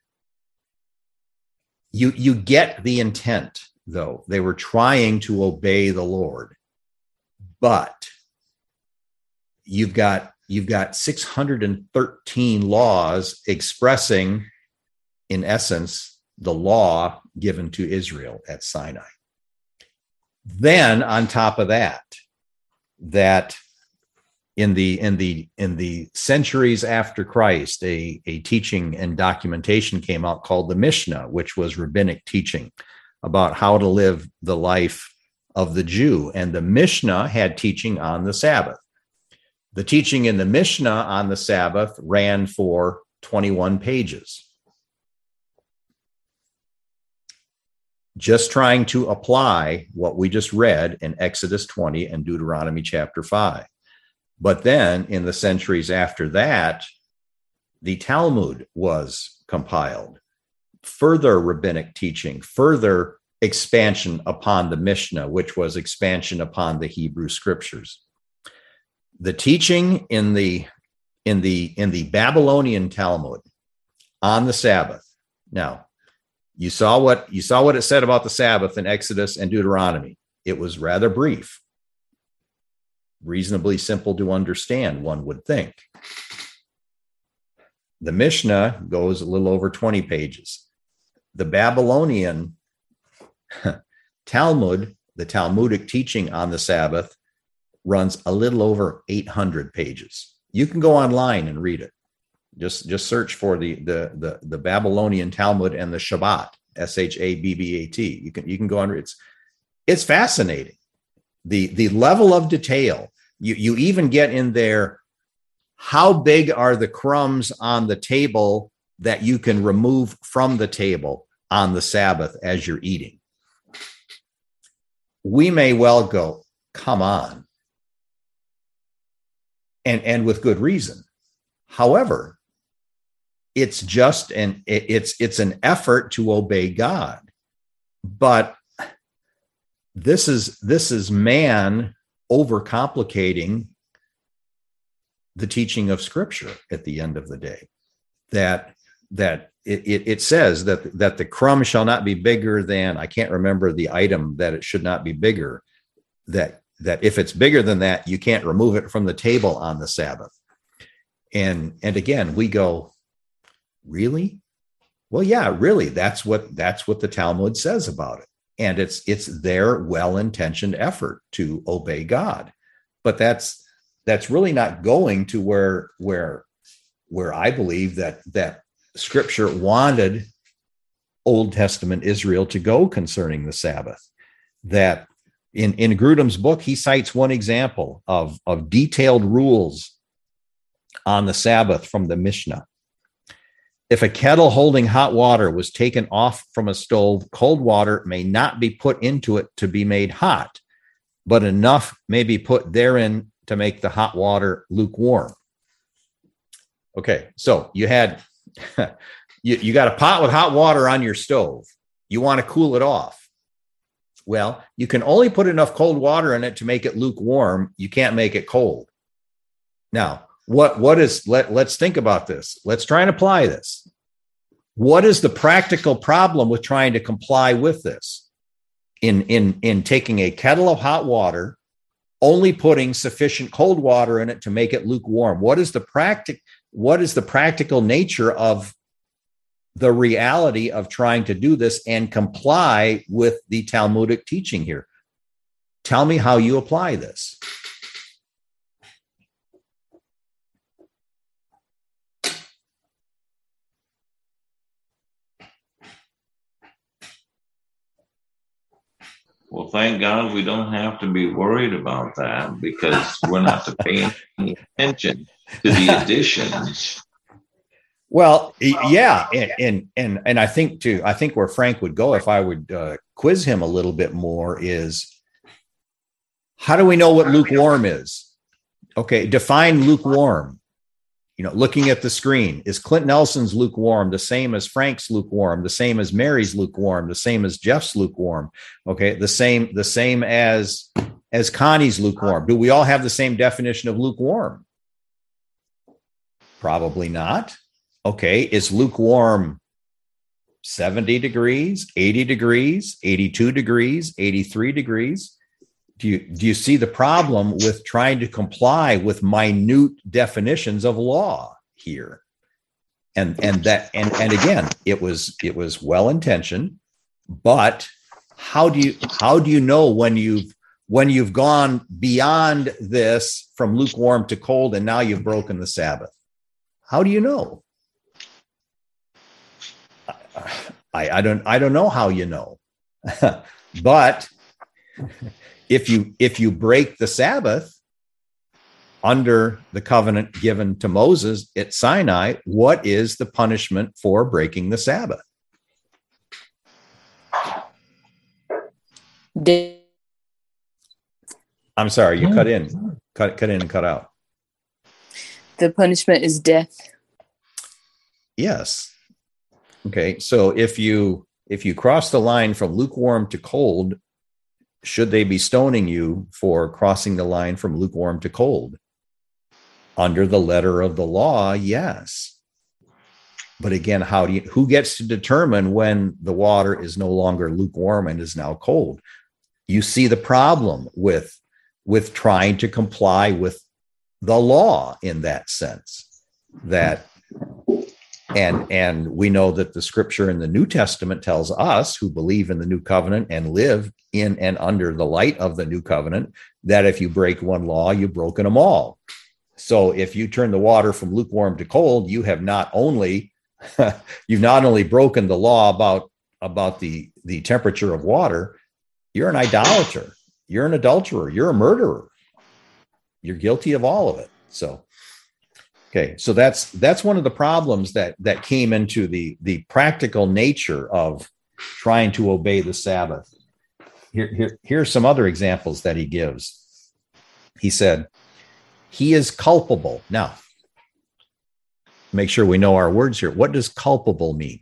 You, you get the intent, though. They were trying to obey the Lord, but you've got you've got six hundred thirteen laws expressing, in essence, the law given to Israel at Sinai. Then, on top of that, that in the in the in the centuries after Christ, a, a teaching and documentation came out called the Mishnah, which was rabbinic teaching about how to live the life of the Jew. And the Mishnah had teaching on the Sabbath. The teaching in the Mishnah on the Sabbath ran for twenty-one pages. Just trying to apply what we just read in Exodus twenty and Deuteronomy chapter five. But then in the centuries after that, the Talmud was compiled. Further rabbinic teaching, further expansion upon the Mishnah, which was expansion upon the Hebrew scriptures. The teaching in the in the in the Babylonian Talmud on the Sabbath. Now, you saw what you saw what it said about the Sabbath in Exodus and Deuteronomy. It was rather brief, reasonably simple to understand, one would think. The Mishnah goes a little over twenty pages. The Babylonian Talmud, the Talmudic teaching on the Sabbath, runs a little over eight hundred pages. You can go online and read it. Just, just search for the, the, the, the Babylonian Talmud and the Shabbat, S H A B B A T. You can, you can go on. It's, it's fascinating. The, the level of detail. You, you even get in there, how big are the crumbs on the table that you can remove from the table on the Sabbath as you're eating? We may well go, come on. And, and with good reason. However, it's just an it's it's an effort to obey God. But this is this is man overcomplicating the teaching of Scripture at the end of the day. That that it, it, it says that that the crumb shall not be bigger than, I can't remember the item that it should not be bigger, that that if it's bigger than that, you can't remove it from the table on the Sabbath. And and again, we go, really? Well, yeah, really. That's what that's what the Talmud says about it. And it's it's their well-intentioned effort to obey God. But that's that's really not going to where where where I believe that that Scripture wanted Old Testament Israel to go concerning the Sabbath. That in, in Grudem's book, he cites one example of, of detailed rules on the Sabbath from the Mishnah. If a kettle holding hot water was taken off from a stove, cold water may not be put into it to be made hot, but enough may be put therein to make the hot water lukewarm. Okay, so you had, you, you got a pot with hot water on your stove. You want to cool it off. Well, you can only put enough cold water in it to make it lukewarm. You can't make it cold. Now, what, what is, let, let's think about this. Let's try and apply this. What is the practical problem with trying to comply with this? In, in, in taking a kettle of hot water, only putting sufficient cold water in it to make it lukewarm. What is the practic, what is the practical nature of the reality of trying to do this and comply with the Talmudic teaching here? Tell me how you apply this. Well, thank God we don't have to be worried about that, because we're not to pay any attention to the additions. Well, yeah, and, and and and I think too. I think where Frank would go if I would uh, quiz him a little bit more is, how do we know what lukewarm is? Okay, define lukewarm. You know, looking at the screen, is Clint Nelson's lukewarm the same as Frank's lukewarm, the same as Mary's lukewarm, the same as Jeff's lukewarm? Okay, the same the same as as Connie's lukewarm. Do we all have the same definition of lukewarm? Probably not. Okay, is lukewarm seventy degrees, eighty degrees, eighty-two degrees, eighty-three degrees? Do you, do you see the problem with trying to comply with minute definitions of law here? And, and that, and, and again, it was, it was well-intentioned, but how do you, how do you know when you've, when you've gone beyond this from lukewarm to cold and now you've broken the Sabbath? How do you know? I, I don't, I don't know how you know, but if you, if you break the Sabbath under the covenant given to Moses at Sinai, what is the punishment for breaking the Sabbath? De- I'm sorry, you cut in, cut, cut in and cut out. the punishment is death. Yes. Okay. So if you, if you cross the line from lukewarm to cold, should they be stoning you for crossing the line from lukewarm to cold? Under the letter of the law, yes. But again, how do you, who gets to determine when the water is no longer lukewarm and is now cold? You see the problem with, with trying to comply with the law in that sense. That, and, and we know that the scripture in the New Testament tells us who believe in the new covenant and live in and under the light of the new covenant, that if you break one law, you've broken them all. So if you turn the water from lukewarm to cold, you have not only, you've not only broken the law about, about the, the temperature of water, you're an idolater, you're an adulterer, you're a murderer. You're guilty of all of it. So, okay. So that's, that's one of the problems that, that came into the, the practical nature of trying to obey the Sabbath. Here, here, here's some other examples that he gives. He said, he is culpable. Now, make sure we know our words here. What does culpable mean?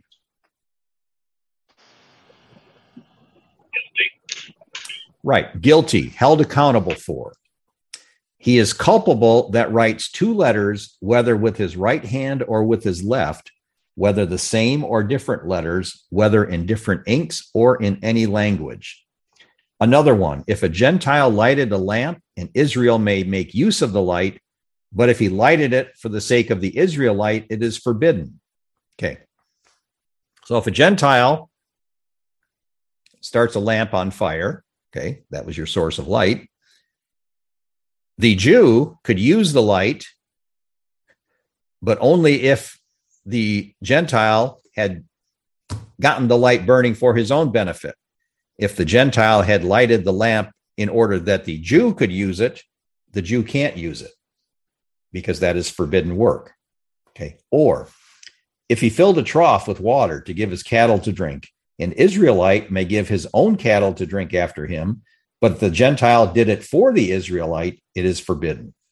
Guilty. Right. Guilty, held accountable for. He is culpable that writes two letters, whether with his right hand or with his left, whether the same or different letters, whether in different inks or in any language. Another one, if a Gentile lighted a lamp, an Israel may make use of the light, but if he lighted it for the sake of the Israelite, it is forbidden. Okay. So if a Gentile starts a lamp on fire, okay, that was your source of light, the Jew could use the light, but only if the Gentile had gotten the light burning for his own benefit. If the Gentile had lighted the lamp in order that the Jew could use it, the Jew can't use it because that is forbidden work. Okay. Or if he filled a trough with water to give his cattle to drink, an Israelite may give his own cattle to drink after him, but if the Gentile did it for the Israelite, it is forbidden.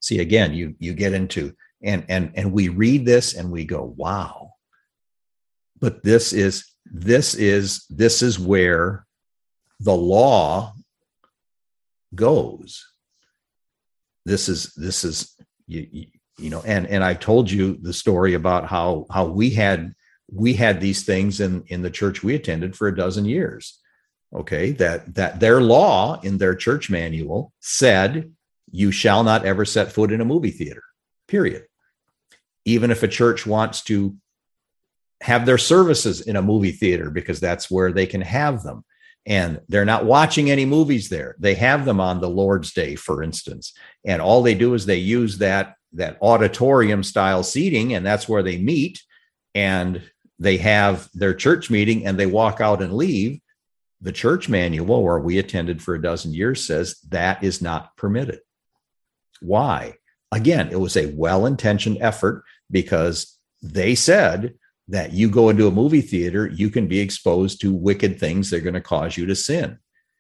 See, again, you you get into and and and we read this and we go, wow. But this is this is this is where the law goes. This is this is you, you, you know, and and I told you the story about how how we had we had these things in in the church we attended for a dozen years. Okay, that that their law in their church manual said you shall not ever set foot in a movie theater, period. Even if a church wants to have their services in a movie theater because that's where they can have them. And they're not watching any movies there. They have them on the Lord's Day, for instance. And all they do is they use that, that auditorium style seating, and that's where they meet. And they have their church meeting and they walk out and leave. The church manual, where we attended for a dozen years, says that is not permitted. Why? Again, it was a well-intentioned effort because they said that you go into a movie theater, you can be exposed to wicked things that are going to cause you to sin.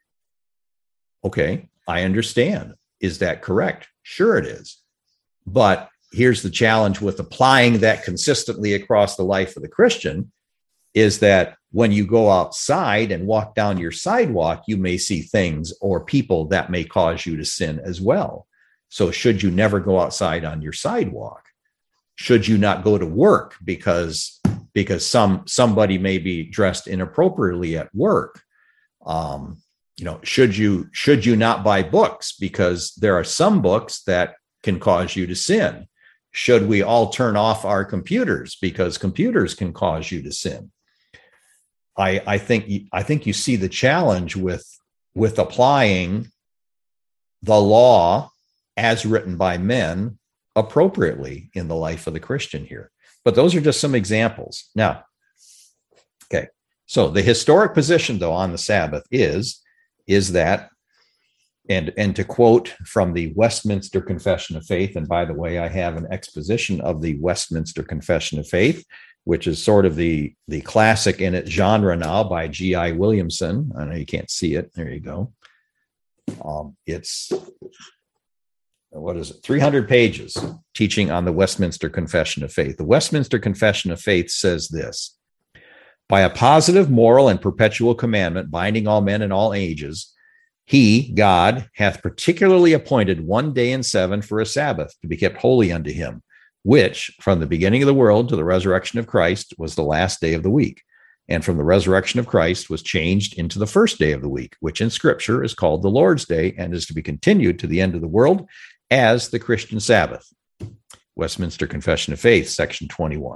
Okay, I understand. Is that correct? Sure it is. But here's the challenge with applying that consistently across the life of the Christian, is that when you go outside and walk down your sidewalk, you may see things or people that may cause you to sin as well. So should you never go outside on your sidewalk? Should you not go to work because because some somebody may be dressed inappropriately at work? Um, you know, should you should you not buy books because there are some books that can cause you to sin? Should we all turn off our computers because computers can cause you to sin? I, I think I think you see the challenge with with applying the law as written by men appropriately in the life of the Christian here. But those are just some examples. Now, okay, so the historic position, though, on the Sabbath is, is that, and, and to quote from the Westminster Confession of Faith, and by the way, I have an exposition of the Westminster Confession of Faith, which is sort of the, the classic in its genre now by G I Williamson. I know you can't see it. There you go. Um, it's... what is it, three hundred pages teaching on the Westminster Confession of Faith. The Westminster Confession of Faith says this: by a positive, moral, and perpetual commandment binding all men in all ages, he, God, hath particularly appointed one day in seven for a Sabbath to be kept holy unto him, which from the beginning of the world to the resurrection of Christ was the last day of the week. And from the resurrection of Christ was changed into the first day of the week, which in Scripture is called the Lord's Day and is to be continued to the end of the world as the Christian Sabbath. Westminster Confession of Faith, section twenty-one.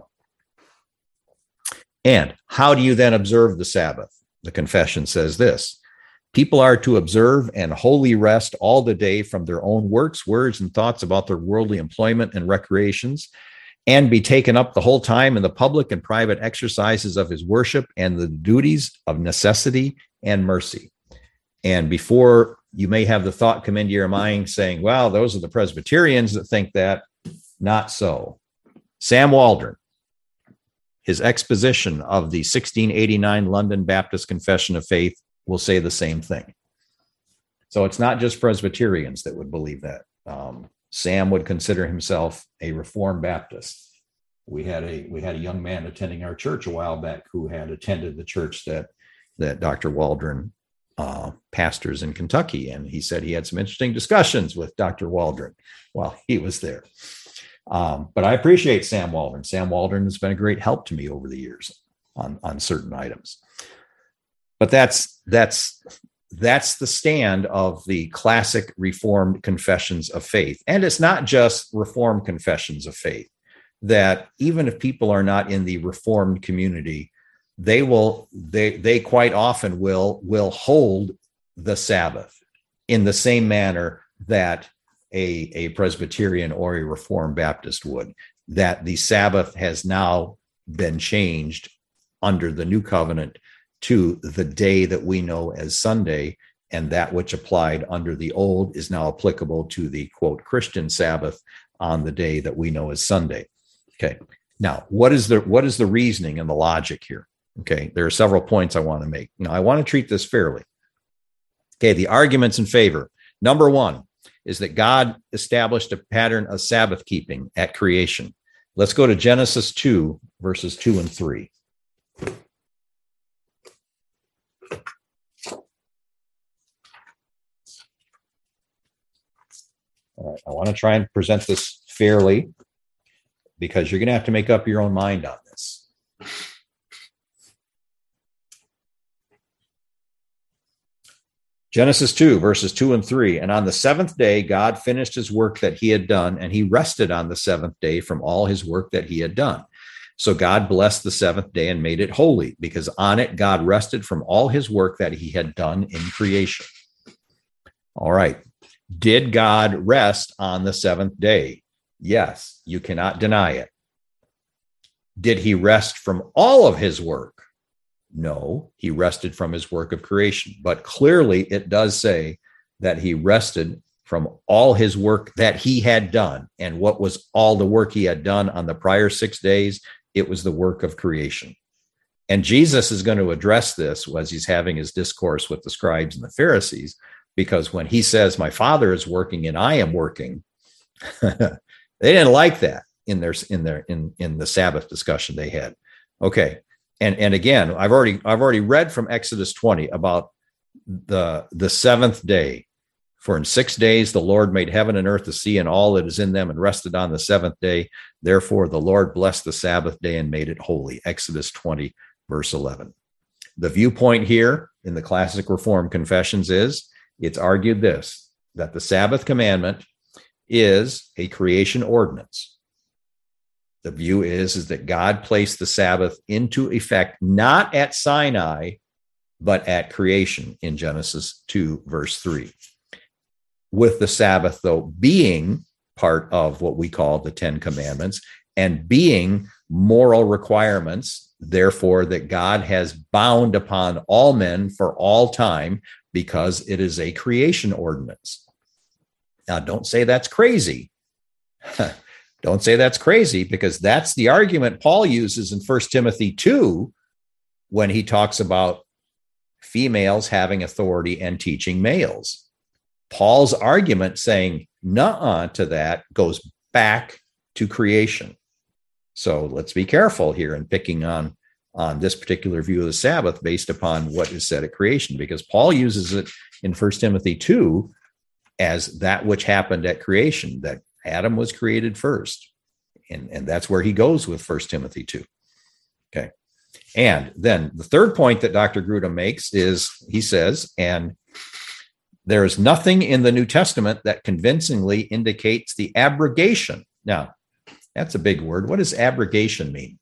And how do you then observe the Sabbath? The confession says this: people are to observe and wholly rest all the day from their own works, words, and thoughts about their worldly employment and recreations, and be taken up the whole time in the public and private exercises of his worship and the duties of necessity and mercy. And before you may have the thought come into your mind saying, well, those are the Presbyterians that think that. Not so. Sam Waldron, his exposition of the sixteen eighty-nine London Baptist Confession of Faith, will say the same thing. So it's not just Presbyterians that would believe that. Um, Sam would consider himself a Reformed Baptist. We had a we had a young man attending our church a while back who had attended the church that that Doctor Waldron uh, pastors in Kentucky, and he said he had some interesting discussions with Doctor Waldron while he was there. Um, but I appreciate Sam Waldron. Sam Waldron has been a great help to me over the years on on certain items. But that's that's. That's the stand of the classic Reformed confessions of faith. And it's not just Reformed confessions of faith, that even if people are not in the Reformed community, they will, they, they quite often will, will hold the Sabbath in the same manner that a, a Presbyterian or a Reformed Baptist would, that the Sabbath has now been changed under the new covenant to the day that we know as Sunday, and that which applied under the old is now applicable to the, quote, Christian Sabbath on the day that we know as Sunday. Okay. Now, what is the what is the reasoning and the logic here? Okay, there are several points I want to make. Now, I want to treat this fairly. Okay, the arguments in favor. Number one, is that God established a pattern of Sabbath keeping at creation. Let's go to Genesis two, verses two and three. All right, I want to try and present this fairly because you're going to have to make up your own mind on this. Genesis two, verses two and three. And on the seventh day, God finished his work that he had done, and he rested on the seventh day from all his work that he had done. So God blessed the seventh day and made it holy, because on it God rested from all his work that he had done in creation. All right. Did God rest on the seventh day? Yes, you cannot deny it. Did he rest from all of his work? No, he rested from his work of creation. But clearly it does say that he rested from all his work that he had done. And what was all the work he had done on the prior six days? It was the work of creation. And Jesus is going to address this as he's having his discourse with the scribes and the Pharisees, because when he says, my Father is working and I am working, they didn't like that in their in their in in the Sabbath discussion they had. Okay. And and again, I've already I've already read from Exodus twenty about the the seventh day. For in six days the Lord made heaven and earth, the sea, and all that is in them, and rested on the seventh day. Therefore the Lord blessed the Sabbath day and made it holy. Exodus twenty, verse eleven. The viewpoint here in the classic Reformed confessions is, it's argued this, that the Sabbath commandment is a creation ordinance. The view is, is that God placed the Sabbath into effect, not at Sinai, but at creation in Genesis two, verse three. With the Sabbath, though, being part of what we call the Ten Commandments and being moral requirements, therefore, that God has bound upon all men for all time, because it is a creation ordinance. Now, don't say that's crazy. Don't say that's crazy, because that's the argument Paul uses in First Timothy two when he talks about females having authority and teaching males. Paul's argument saying nuh-uh to that goes back to creation. So let's be careful here in picking on, on this particular view of the Sabbath based upon what is said at creation, because Paul uses it in First Timothy two as that which happened at creation, that Adam was created first. And, and that's where he goes with First Timothy two. Okay. And then the third point that Doctor Grudem makes is, he says, and there is nothing in the New Testament that convincingly indicates the abrogation. Now, that's a big word. What does abrogation mean?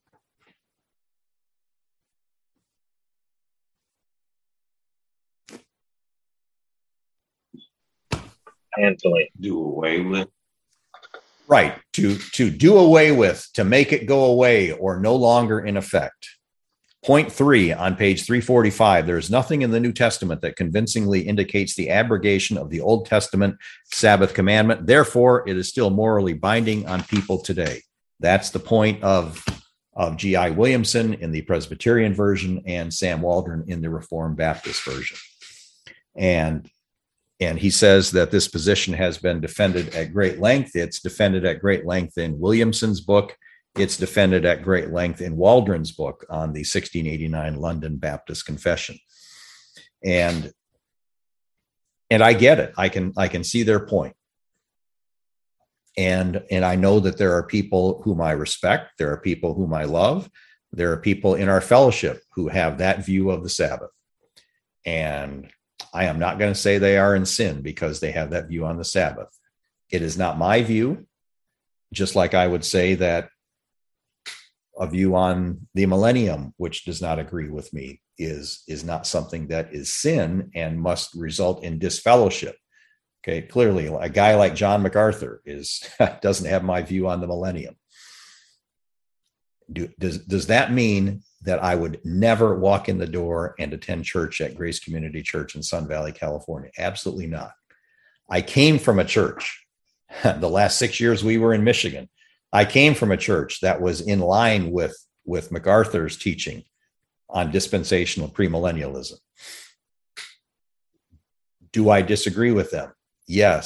Anthony, do away with. Right. To, to do away with, to make it go away or no longer in effect. Point three on page three forty-five, there is nothing in the New Testament that convincingly indicates the abrogation of the Old Testament Sabbath commandment. Therefore, it is still morally binding on people today. That's the point of, of G I Williamson in the Presbyterian version and Sam Waldron in the Reformed Baptist version. And, and he says that this position has been defended at great length. It's defended at great length in Williamson's book. It's defended at great length in Waldron's book on the sixteen eighty-nine London Baptist Confession. And, and I get it. I can, I can see their point. And, and I know that there are people whom I respect. There are people whom I love. There are people in our fellowship who have that view of the Sabbath. And I am not going to say they are in sin because they have that view on the Sabbath. It is not my view, just like I would say that a view on the millennium, which does not agree with me, is, is not something that is sin and must result in disfellowship. Okay, clearly a guy like John MacArthur is doesn't have my view on the millennium. Do, does, does that mean that I would never walk in the door and attend church at Grace Community Church in Sun Valley, California? Absolutely not. I came from a church. The last six years we were in Michigan. I came from a church that was in line with, with MacArthur's teaching on dispensational premillennialism. Do I disagree with them? Yes.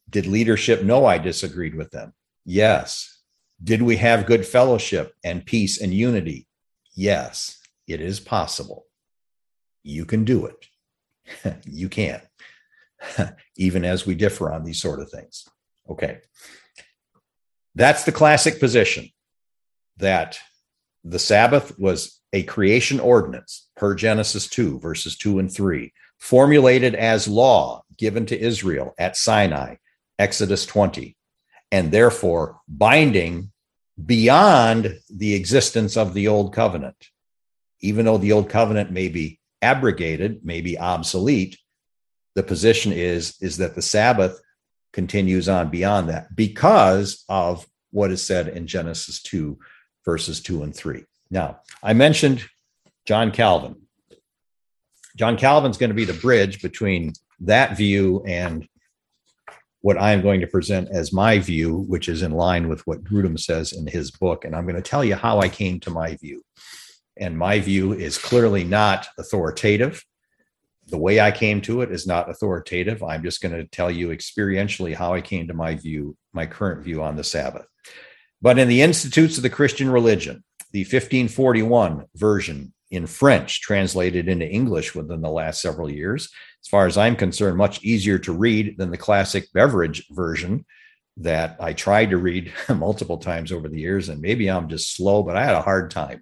Did leadership know I disagreed with them? Yes. Did we have good fellowship and peace and unity? Yes, it is possible. You can do it. You can, even as we differ on these sort of things. Okay. That's the classic position, that the Sabbath was a creation ordinance per Genesis two, verses two and three, formulated as law given to Israel at Sinai, Exodus twenty, and therefore binding beyond the existence of the old covenant. Even though the old covenant may be abrogated, may be obsolete, the position is, is that the Sabbath continues on beyond that because of what is said in Genesis two, verses two and three. Now, I mentioned John Calvin. John Calvin's going to be the bridge between that view and what I am going to present as my view, which is in line with what Grudem says in his book. And I'm going to tell you how I came to my view. And my view is clearly not authoritative. The way I came to it is not authoritative. I'm just going to tell you experientially how I came to my view, my current view on the Sabbath. But in the Institutes of the Christian Religion, the fifteen forty-one version in French, translated into English within the last several years, as far as I'm concerned, much easier to read than the classic Beveridge version that I tried to read multiple times over the years. And maybe I'm just slow, but I had a hard time.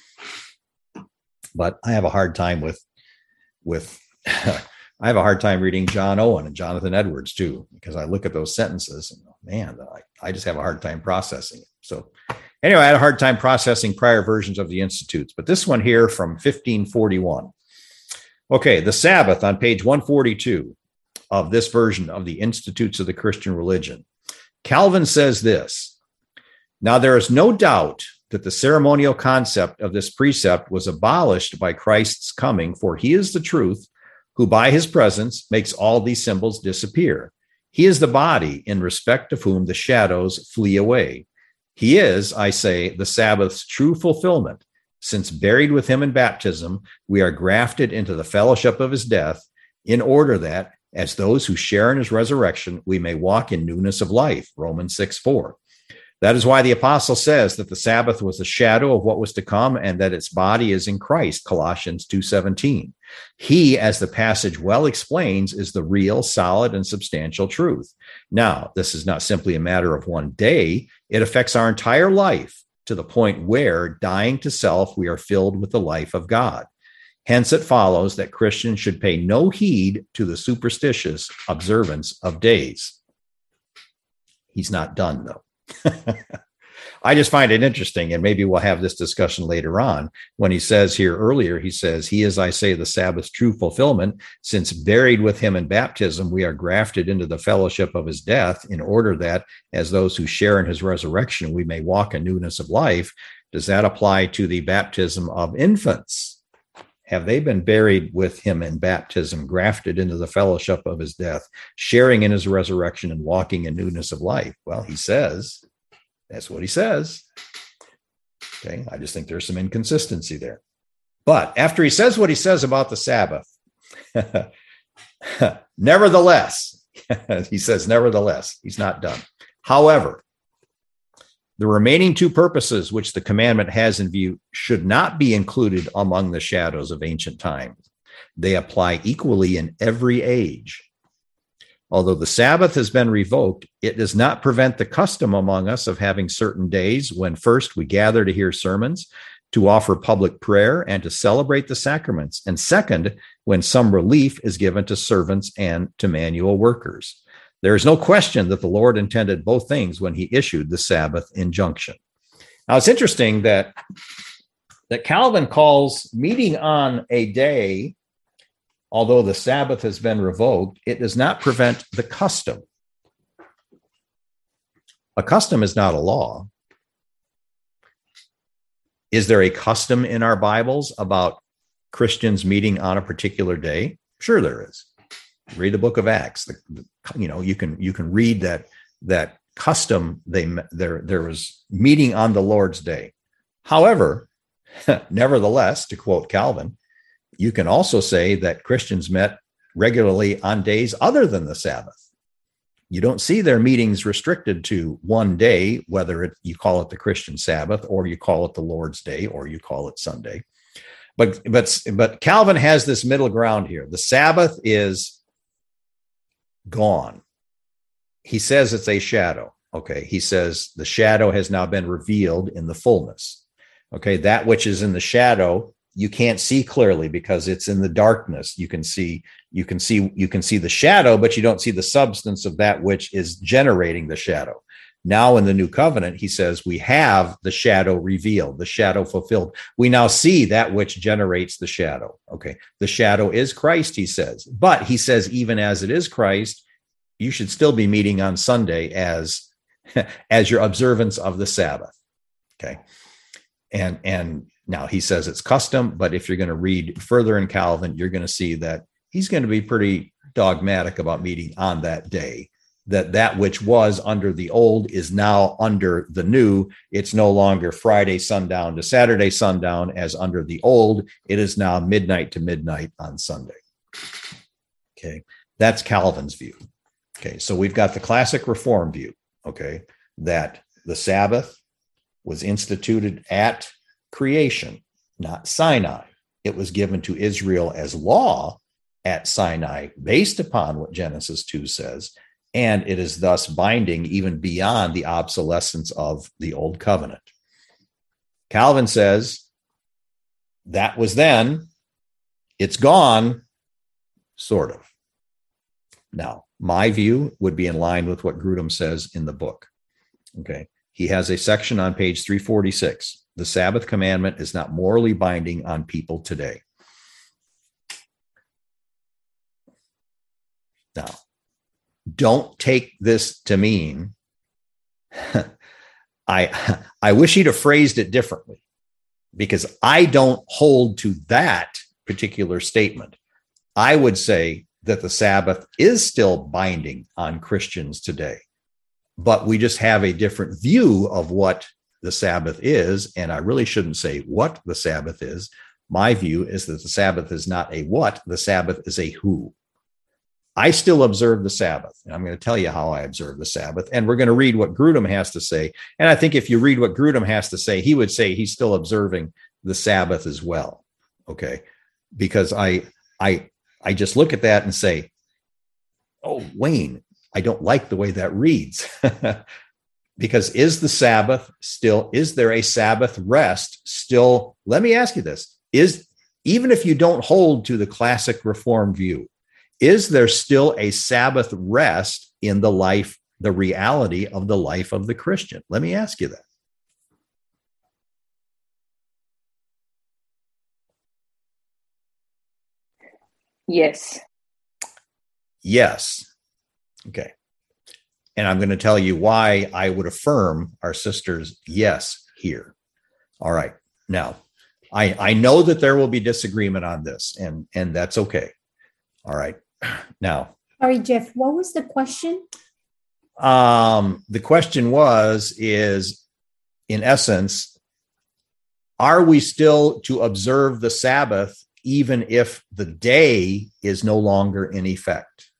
But I have a hard time with, with I have a hard time reading John Owen and Jonathan Edwards too, because I look at those sentences and man, I, I just have a hard time processing it. So anyway, I had a hard time processing prior versions of the Institutes, but this one here from fifteen forty-one. Okay, the Sabbath on page one forty-two of this version of the Institutes of the Christian Religion. Calvin says this: now there is no doubt that the ceremonial concept of this precept was abolished by Christ's coming, for he is the truth, who by his presence makes all these symbols disappear. He is the body in respect of whom the shadows flee away. He is, I say, the Sabbath's true fulfillment, since buried with him in baptism, we are grafted into the fellowship of his death, in order that, as those who share in his resurrection, we may walk in newness of life, Romans six four. That is why the apostle says that the Sabbath was a shadow of what was to come and that its body is in Christ, Colossians two seventeen. He, as the passage well explains, is the real, solid, and substantial truth. Now, this is not simply a matter of one day. It affects our entire life to the point where, dying to self, we are filled with the life of God. Hence, it follows that Christians should pay no heed to the superstitious observance of days. He's not done, though. I just find it interesting, and maybe we'll have this discussion later on, when he says here earlier, he says, he is, I say, the Sabbath's true fulfillment, since buried with him in baptism, we are grafted into the fellowship of his death, in order that, as those who share in his resurrection, we may walk in newness of life. Does that apply to the baptism of infants? Have they been buried with him in baptism, grafted into the fellowship of his death, sharing in his resurrection and walking in newness of life? Well, he says, that's what he says. Okay, I just think there's some inconsistency there. But after he says what he says about the Sabbath, nevertheless, he says, nevertheless, he's not done. However, the remaining two purposes which the commandment has in view should not be included among the shadows of ancient times. They apply equally in every age. Although the Sabbath has been revoked, it does not prevent the custom among us of having certain days when first we gather to hear sermons, to offer public prayer, and to celebrate the sacraments, and second, when some relief is given to servants and to manual workers. There is no question that the Lord intended both things when he issued the Sabbath injunction. Now, it's interesting that, that Calvin calls meeting on a day, although the Sabbath has been revoked, it does not prevent the custom. A custom is not a law. Is there a custom in our Bibles about Christians meeting on a particular day? Sure, there is. Read the book of Acts. The, the, you know, you can you can read that that custom. They there there was meeting on the Lord's day. However, nevertheless, to quote Calvin, you can also say that Christians met regularly on days other than the Sabbath. You don't see their meetings restricted to one day, whether it, you call it the Christian Sabbath, or you call it the Lord's Day, or you call it Sunday. But, but, but Calvin has this middle ground here. The Sabbath is gone. He says it's a shadow. Okay. He says the shadow has now been revealed in the fullness. Okay. That which is in the shadow, you can't see clearly because it's in the darkness. You can see, you can see, you can see the shadow, but you don't see the substance of that which is generating the shadow. Now in the new covenant, he says we have the shadow revealed, the shadow fulfilled. We now see that which generates the shadow. Okay. The shadow is Christ, he says, but he says, even as it is Christ, you should still be meeting on Sunday as, as your observance of the Sabbath. Okay. And, and now he says it's custom, but if you're going to read further in Calvin, you're going to see that he's going to be pretty dogmatic about meeting on that day, that that which was under the old is now under the new. It's no longer Friday sundown to Saturday sundown as under the old. It is now midnight to midnight on Sunday. Okay. That's Calvin's view. Okay. So we've got the classic Reform view. Okay. That the Sabbath was instituted at creation, not Sinai. It was given to Israel as law at Sinai based upon what Genesis two says. And it is thus binding even beyond the obsolescence of the old covenant. Calvin says that was then, it's gone, sort of. Now, my view would be in line with what Grudem says in the book. Okay. He has a section on page three forty-six. The Sabbath commandment is not morally binding on people today. Now, don't take this to mean, I, I wish he'd have phrased it differently, because I don't hold to that particular statement. I would say that the Sabbath is still binding on Christians today, but we just have a different view of what the Sabbath is. And I really shouldn't say what the Sabbath is. My view is that the Sabbath is not a what, the Sabbath is a who. I still observe the Sabbath, and I'm going to tell you how I observe the Sabbath, and we're going to read what Grudem has to say. And I think if you read what Grudem has to say, he would say he's still observing the Sabbath as well. Okay. Because I, I, I just look at that and say, oh, Wayne, I don't like the way that reads. Because is the Sabbath still, is there a Sabbath rest still? Let me ask you this. Is, even if you don't hold to the classic Reform view, is there still a Sabbath rest in the life, the reality of the life of the Christian? Let me ask you that. Yes. Yes. Okay. And I'm going to tell you why I would affirm our sister's yes here. All right. Now, I, I know that there will be disagreement on this, and, and that's okay. All right. Now, sorry, Jeff, what was the question? Um, the question was, is in essence, are we still to observe the Sabbath even if the day is no longer in effect?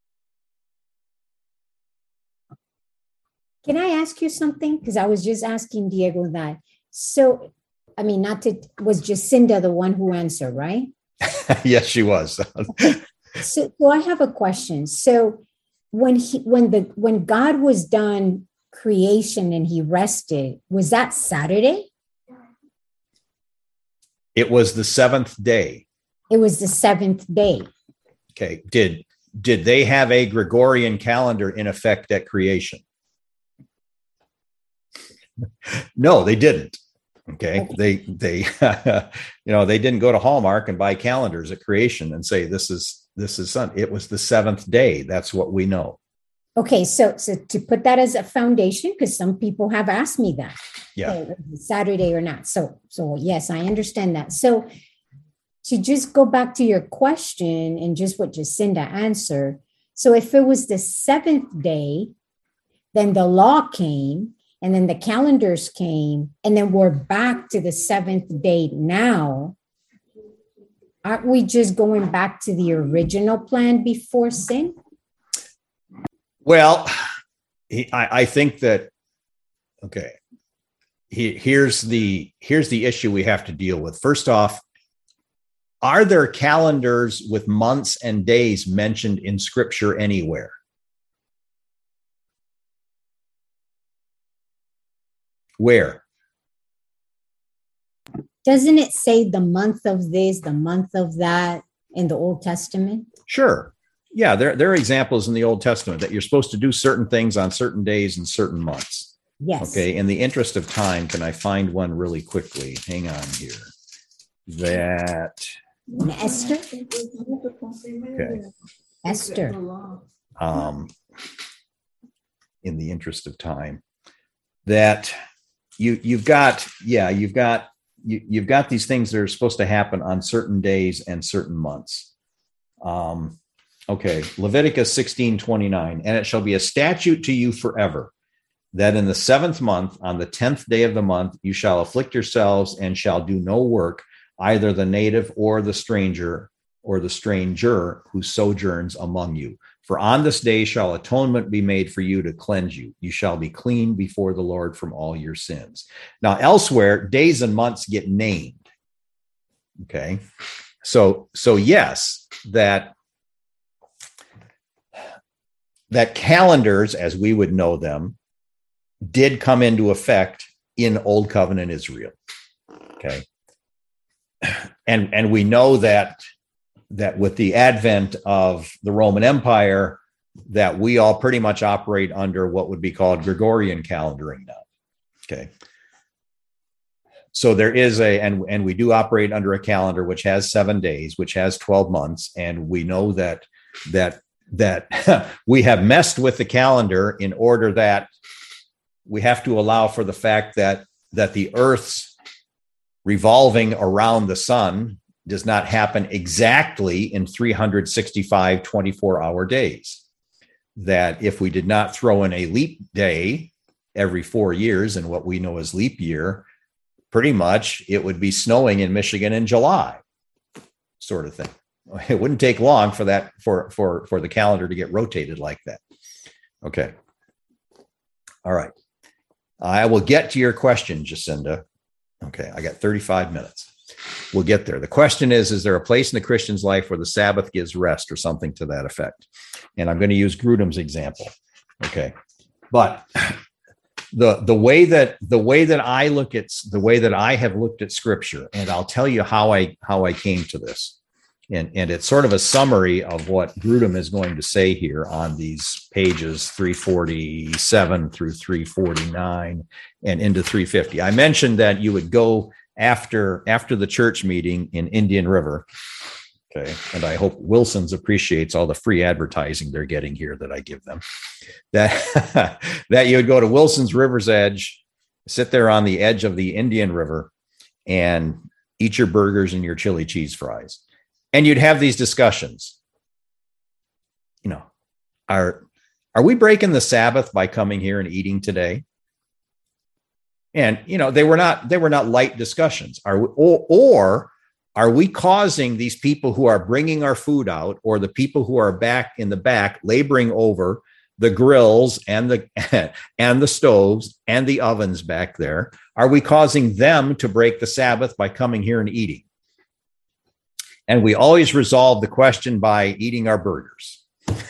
Can I ask you something? Because I was just asking Diego that. So, I mean, not to, was Jacinda the one who answered, right? Yes, she was. So, so I have a question. So when he, when the, when God was done creation and he rested, was that Saturday? It was the seventh day. It was the seventh day. Okay. Did, did they have a Gregorian calendar in effect at creation? No, they didn't. Okay. okay. They, they, you know, they didn't go to Hallmark and buy calendars at creation and say, this is, this is Sun. It was the seventh day. That's what we know. Okay. So, so to put that as a foundation, because some people have asked me that, yeah, okay, Saturday or not. So, so yes, I understand that. So to just go back to your question and just what Jacinda answered. So if it was the seventh day, then the law came, and then the calendars came, and then we're back to the seventh day now. Aren't we just going back to the original plan before sin? Well, he, I, I think that, okay, he, here's the here's the issue we have to deal with. First off, are there calendars with months and days mentioned in Scripture anywhere? Where? Doesn't it say the month of this, the month of that in the Old Testament? Sure. Yeah, there, there are examples in the Old Testament that you're supposed to do certain things on certain days and certain months. Yes. Okay. In the interest of time, can I find one really quickly? Hang on here. That. And Esther? Okay. Esther. Um, in the interest of time, that you you've got, yeah, you've got you, you've got these things that are supposed to happen on certain days and certain months. Um, okay, Leviticus sixteen twenty-nine, and it shall be a statute to you forever, that in the seventh month, on the tenth day of the month, you shall afflict yourselves and shall do no work, either the native or the stranger or the stranger who sojourns among you. For on this day shall atonement be made for you to cleanse you. You shall be clean before the Lord from all your sins. Now, elsewhere, days and months get named. Okay. So, so yes, that, that calendars, as we would know them, did come into effect in Old Covenant Israel. Okay. And, and we know that that with the advent of the Roman Empire, that we all pretty much operate under what would be called Gregorian calendaring now. Okay. So there is a, and, and we do operate under a calendar which has seven days, which has twelve months. And we know that, that, that we have messed with the calendar in order that we have to allow for the fact that, that the Earth's revolving around the sun does not happen exactly in three hundred sixty-five twenty-four hour days. That if we did not throw in a leap day every four years in what we know as leap year, pretty much it would be snowing in Michigan in July, sort of thing. It wouldn't take long for that, for, for, for the calendar to get rotated like that. Okay. All right. I will get to your question, Jacinda. Okay. I got thirty-five minutes. We'll get there. The question is, is there a place in the Christian's life where the Sabbath gives rest or something to that effect? And I'm going to use Grudem's example. Okay. But the, the way that, the way that I look at, the way that I have looked at Scripture, and I'll tell you how I, how I came to this. And, and it's sort of a summary of what Grudem is going to say here on these pages three forty-seven through three forty-nine and into three fifty. I mentioned that you would go after after the church meeting in Indian River. Okay. And I hope Wilson's appreciates all the free advertising they're getting here that I give them. That, that you would go to Wilson's River's Edge, sit there on the edge of the Indian River and eat your burgers and your chili cheese fries. And you'd have these discussions. You know, are, are we breaking the Sabbath by coming here and eating today? And, you know, they were not, they were not light discussions. Are we, or, or are we causing these people who are bringing our food out, or the people who are back in the back laboring over the grills and the, and the stoves and the ovens back there, are we causing them to break the Sabbath by coming here and eating? And we always resolve the question by eating our burgers.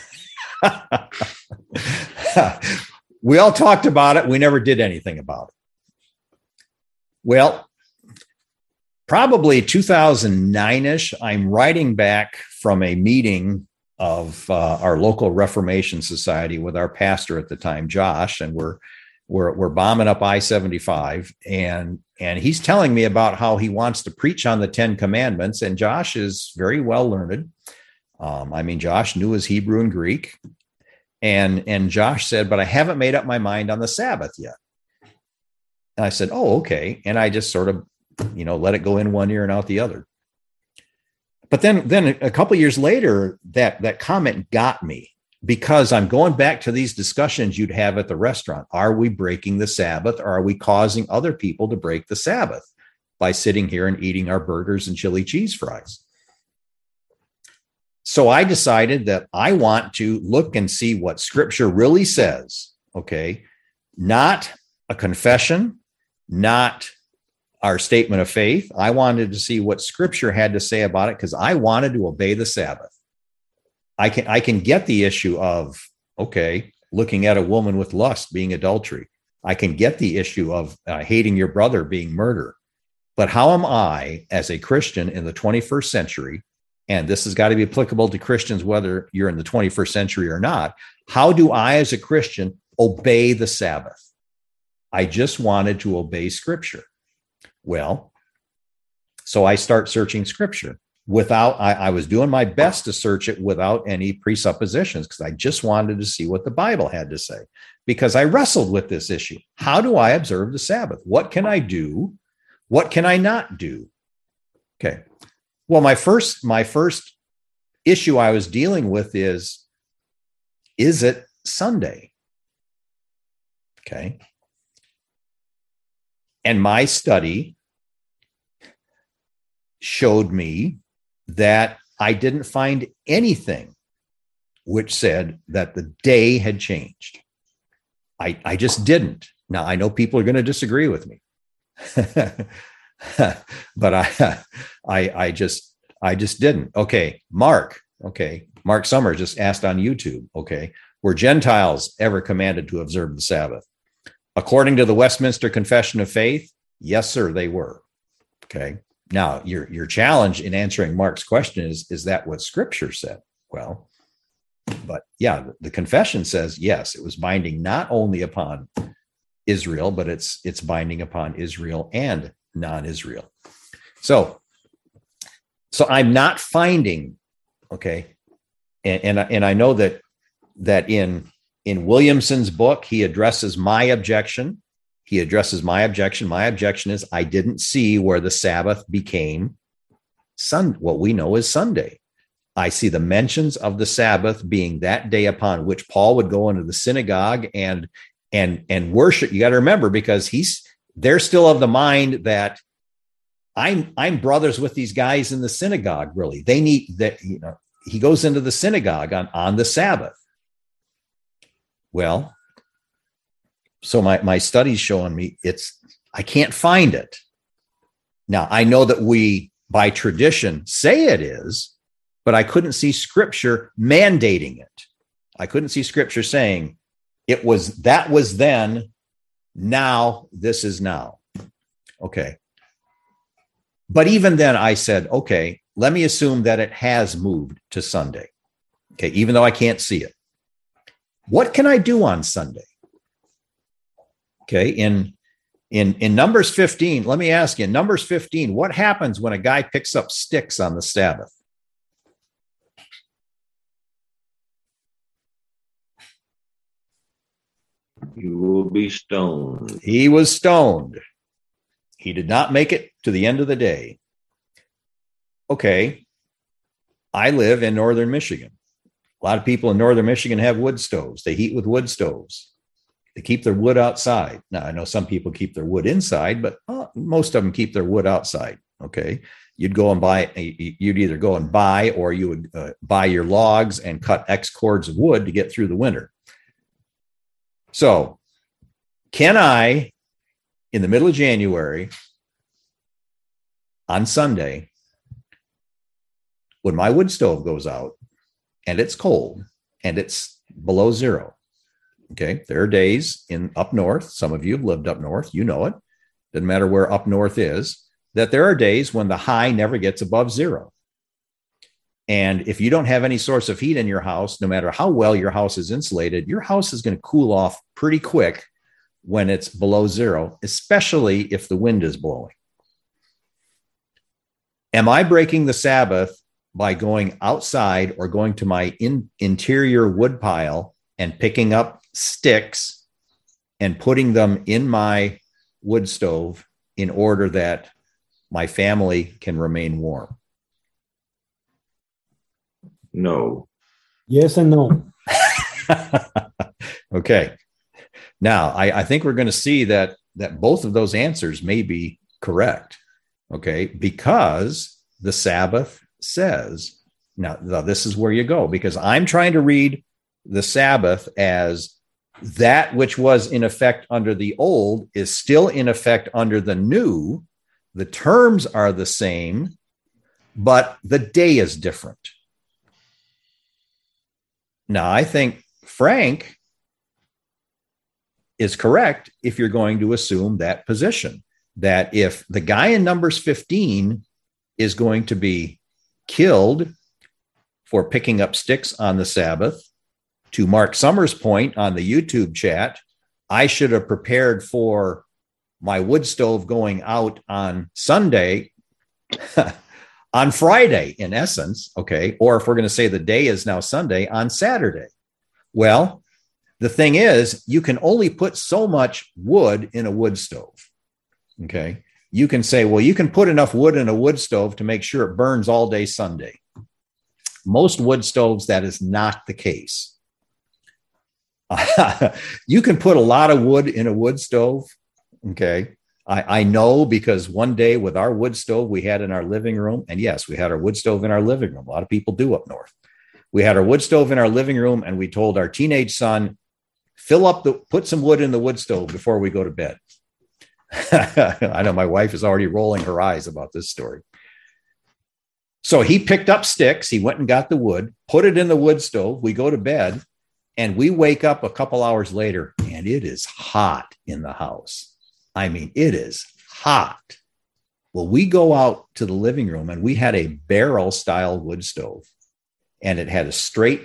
We all talked about it. We never did anything about it. Well, probably two thousand nine-ish, I'm writing back from a meeting of uh, our local Reformation Society with our pastor at the time, Josh, and we're we're we're bombing up I seventy-five, and and he's telling me about how he wants to preach on the Ten Commandments, and Josh is very well learned. Um, I mean, Josh knew his Hebrew and Greek, and and Josh said, but I haven't made up my mind on the Sabbath yet. And I said, oh, okay. And I just sort of, you know, let it go in one ear and out the other. But then, then a couple of years later, that, that comment got me, because I'm going back to these discussions you'd have at the restaurant. Are we breaking the Sabbath, or are we causing other people to break the Sabbath by sitting here and eating our burgers and chili cheese fries? So I decided that I want to look and see what scripture really says. Okay. Not a confession, not our statement of faith. I wanted to see what scripture had to say about it because I wanted to obey the Sabbath. I can, I can get the issue of, okay, looking at a woman with lust being adultery. I can get the issue of uh, hating your brother being murder. But how am I, as a Christian in the twenty-first century, and this has got to be applicable to Christians whether you're in the twenty-first century or not, how do I, as a Christian, obey the Sabbath? I just wanted to obey scripture. Well, so I start searching scripture without, I, I was doing my best to search it without any presuppositions because I just wanted to see what the Bible had to say because I wrestled with this issue. How do I observe the Sabbath? What can I do? What can I not do? Okay. Well, my first, my first issue I was dealing with is, is it Sunday? Okay. And my study showed me that I didn't find anything which said that the day had changed. I, I just didn't. Now, I know people are going to disagree with me. But I, I, I just, I just didn't. Okay. Mark. Okay. Mark Summers just asked on YouTube. Okay. Were Gentiles ever commanded to observe the Sabbath? According to the Westminster Confession of Faith, yes, sir, they were. Okay. Now your, your challenge in answering Mark's question is, is that what scripture said? Well, but yeah, the, the confession says, yes, it was binding not only upon Israel, but it's, it's binding upon Israel and non-Israel. So, so I'm not finding, okay. And, and, and I know that, that in, in Williamson's book, he addresses my objection. He addresses my objection. My objection is I didn't see where the Sabbath became Sun, what we know as Sunday. I see the mentions of the Sabbath being that day upon which Paul would go into the synagogue and, and, and worship. You got to remember, because he's, they're still of the mind that I'm, I'm brothers with these guys in the synagogue. Really, they need that. You know, he goes into the synagogue on, on the Sabbath. Well, so my, my study's showing me it's, I can't find it. Now, I know that we, by tradition, say it is, but I couldn't see scripture mandating it. I couldn't see scripture saying it was, that was then, now this is now. Okay. But even then I said, okay, let me assume that it has moved to Sunday. Okay. Even though I can't see it. What can I do on Sunday? Okay. In, in, in Numbers fifteen, let me ask you, in Numbers fifteen, what happens when a guy picks up sticks on the Sabbath? You will be stoned. He was stoned. He did not make it to the end of the day. Okay. I live in northern Michigan. A lot of people in northern Michigan have wood stoves. They heat with wood stoves. They keep their wood outside. Now, I know some people keep their wood inside, but uh, most of them keep their wood outside. Okay. You'd go and buy, you'd either go and buy, or you would uh, buy your logs and cut X cords of wood to get through the winter. So can I, in the middle of January, on Sunday, when my wood stove goes out and it's cold and it's below zero, okay, there are days in up north, some of you have lived up north, you know it, doesn't matter where up north is, that there are days when the high never gets above zero. And if you don't have any source of heat in your house, no matter how well your house is insulated, your house is going to cool off pretty quick when it's below zero, especially if the wind is blowing. Am I breaking the Sabbath by going outside or going to my in, interior wood pile and picking up sticks and putting them in my wood stove in order that my family can remain warm? No. Yes and no. Okay. Now, I, I think we're going to see that, that both of those answers may be correct. Okay. Because the Sabbath says Now, now, this is where you go, because I'm trying to read the Sabbath as that which was in effect under the old is still in effect under the new. The terms are the same, but the day is different. Now, I think Frank is correct if you're going to assume that position, that if the guy in Numbers fifteen is going to be killed for picking up sticks on the Sabbath, to Mark Summers' point on the YouTube chat, I should have prepared for my wood stove going out on Sunday, on Friday, in essence, okay? Or if we're going to say the day is now Sunday, on Saturday. Well, the thing is, you can only put so much wood in a wood stove, okay? You can say, well, you can put enough wood in a wood stove to make sure it burns all day Sunday. Most wood stoves, that is not the case. You can put a lot of wood in a wood stove. Okay. I, I know, because one day with our wood stove we had in our living room, and yes, we had our wood stove in our living room. A lot of people do up north. We had our wood stove in our living room, and we told our teenage son, fill up the, put some wood in the wood stove before we go to bed. I know my wife is already rolling her eyes about this story. So he picked up sticks. He went and got the wood, put it in the wood stove. We go to bed, and we wake up a couple hours later, and it is hot in the house. I mean, it is hot. Well, we go out to the living room, and we had a barrel style wood stove, and it had a straight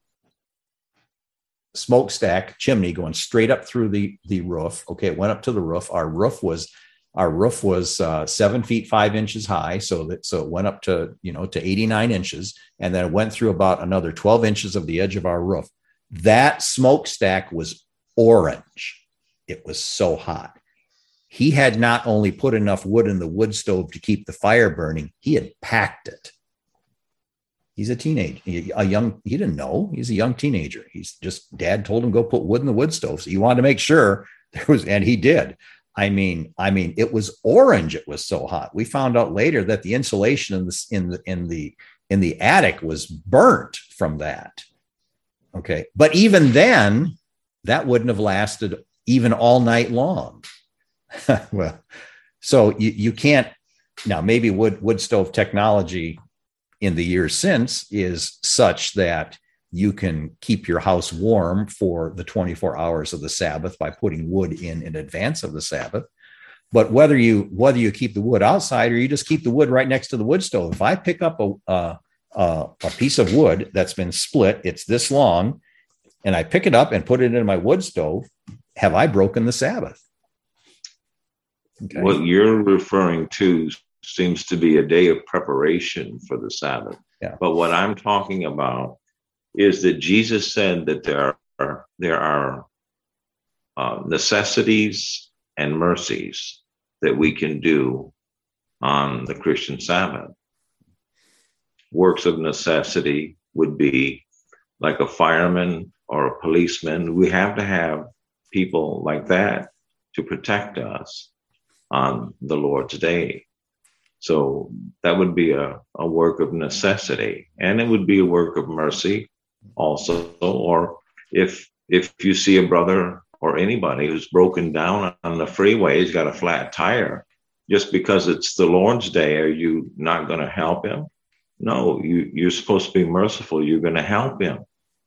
smokestack chimney going straight up through the, the roof. Okay. It went up to the roof. Our roof was, our roof was uh, seven feet, five inches high. So that, so it went up to, you know, to eighty-nine inches. And then it went through about another twelve inches of the edge of our roof. That smokestack was orange. It was so hot. He had not only put enough wood in the wood stove to keep the fire burning, he had packed it. He's a teenager, a young, he didn't know. He's a young teenager. He's just, dad told him, go put wood in the wood stove. So he wanted to make sure there was, and he did. I mean, I mean, it was orange. It was so hot. We found out later that the insulation in the, in the, in the, in the attic was burnt from that. Okay. But even then, that wouldn't have lasted even all night long. Well, so you, you can't, now maybe wood, wood stove technology in the years since is such that you can keep your house warm for the twenty-four hours of the Sabbath by putting wood in in advance of the Sabbath. But whether you, whether you keep the wood outside or you just keep the wood right next to the wood stove, if I pick up a, a, a, a piece of wood that's been split, it's this long, and I pick it up and put it in my wood stove, have I broken the Sabbath? Okay. What you're referring to seems to be a day of preparation for the Sabbath. Yeah. But what I'm talking about is that Jesus said that there are there are uh, necessities and mercies that we can do on the Christian Sabbath. Works of necessity would be like a fireman or a policeman. We have to have people like that to protect us on the Lord's day. So that would be a, a work of necessity, and it would be a work of mercy also. Or if if you see a brother or anybody who's broken down on the freeway, he's got a flat tire, just because it's the Lord's day, are you not going to help him? No, you, you're supposed to be merciful. You're going to help him.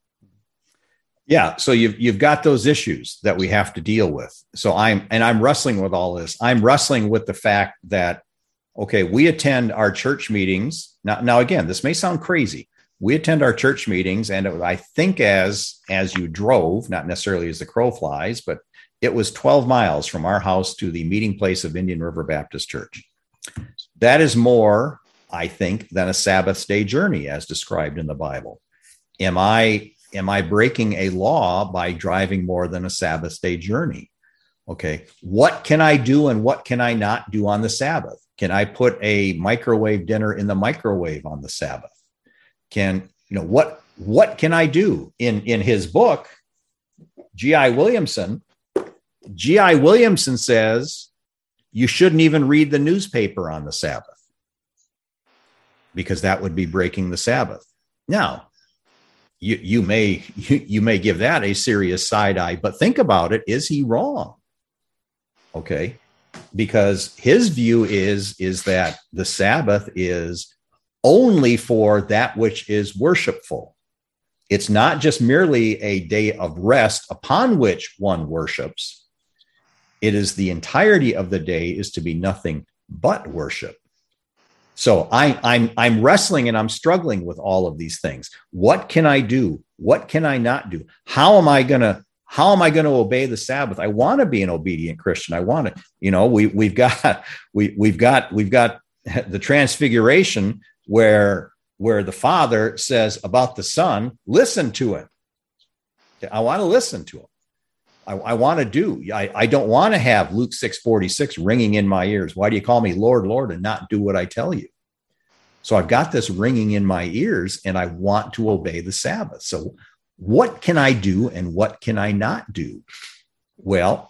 Yeah. So you've, you've got those issues that we have to deal with. So I'm, and I'm wrestling with all this. I'm wrestling with the fact that, okay, we attend our church meetings. Now, now again, this may sound crazy. We attend our church meetings, and it, I think as, as you drove, not necessarily as the crow flies, but it was twelve miles from our house to the meeting place of Indian River Baptist Church. That is more, I think, than a Sabbath day journey as described in the Bible. Am I, am I breaking a law by driving more than a Sabbath day journey? Okay. What can I do and what can I not do on the Sabbath? Can I put a microwave dinner in the microwave on the Sabbath? Can, you know, what, what can I do? In, in his book, G I Williamson, G I Williamson says you shouldn't even read the newspaper on the Sabbath, because that would be breaking the Sabbath. Now, you you may you, you may give that a serious side eye, but think about it. Is he wrong? Okay. Because his view is, is that the Sabbath is only for that which is worshipful. It's not just merely a day of rest upon which one worships. It is the entirety of the day is to be nothing but worship. So I, I'm, I'm wrestling and I'm struggling with all of these things. What can I do? What can I not do? How am I going to How am I going to obey the Sabbath? I want to be an obedient Christian. I want to, you know, we we've got we we've got we've got the transfiguration where where the Father says about the Son, listen to him. I want to listen to him. I, I want to do. I, I don't want to have Luke six forty-six ringing in my ears. Why do you call me Lord, Lord, and not do what I tell you? So I've got this ringing in my ears, and I want to obey the Sabbath. So what can I do and what can I not do? Well,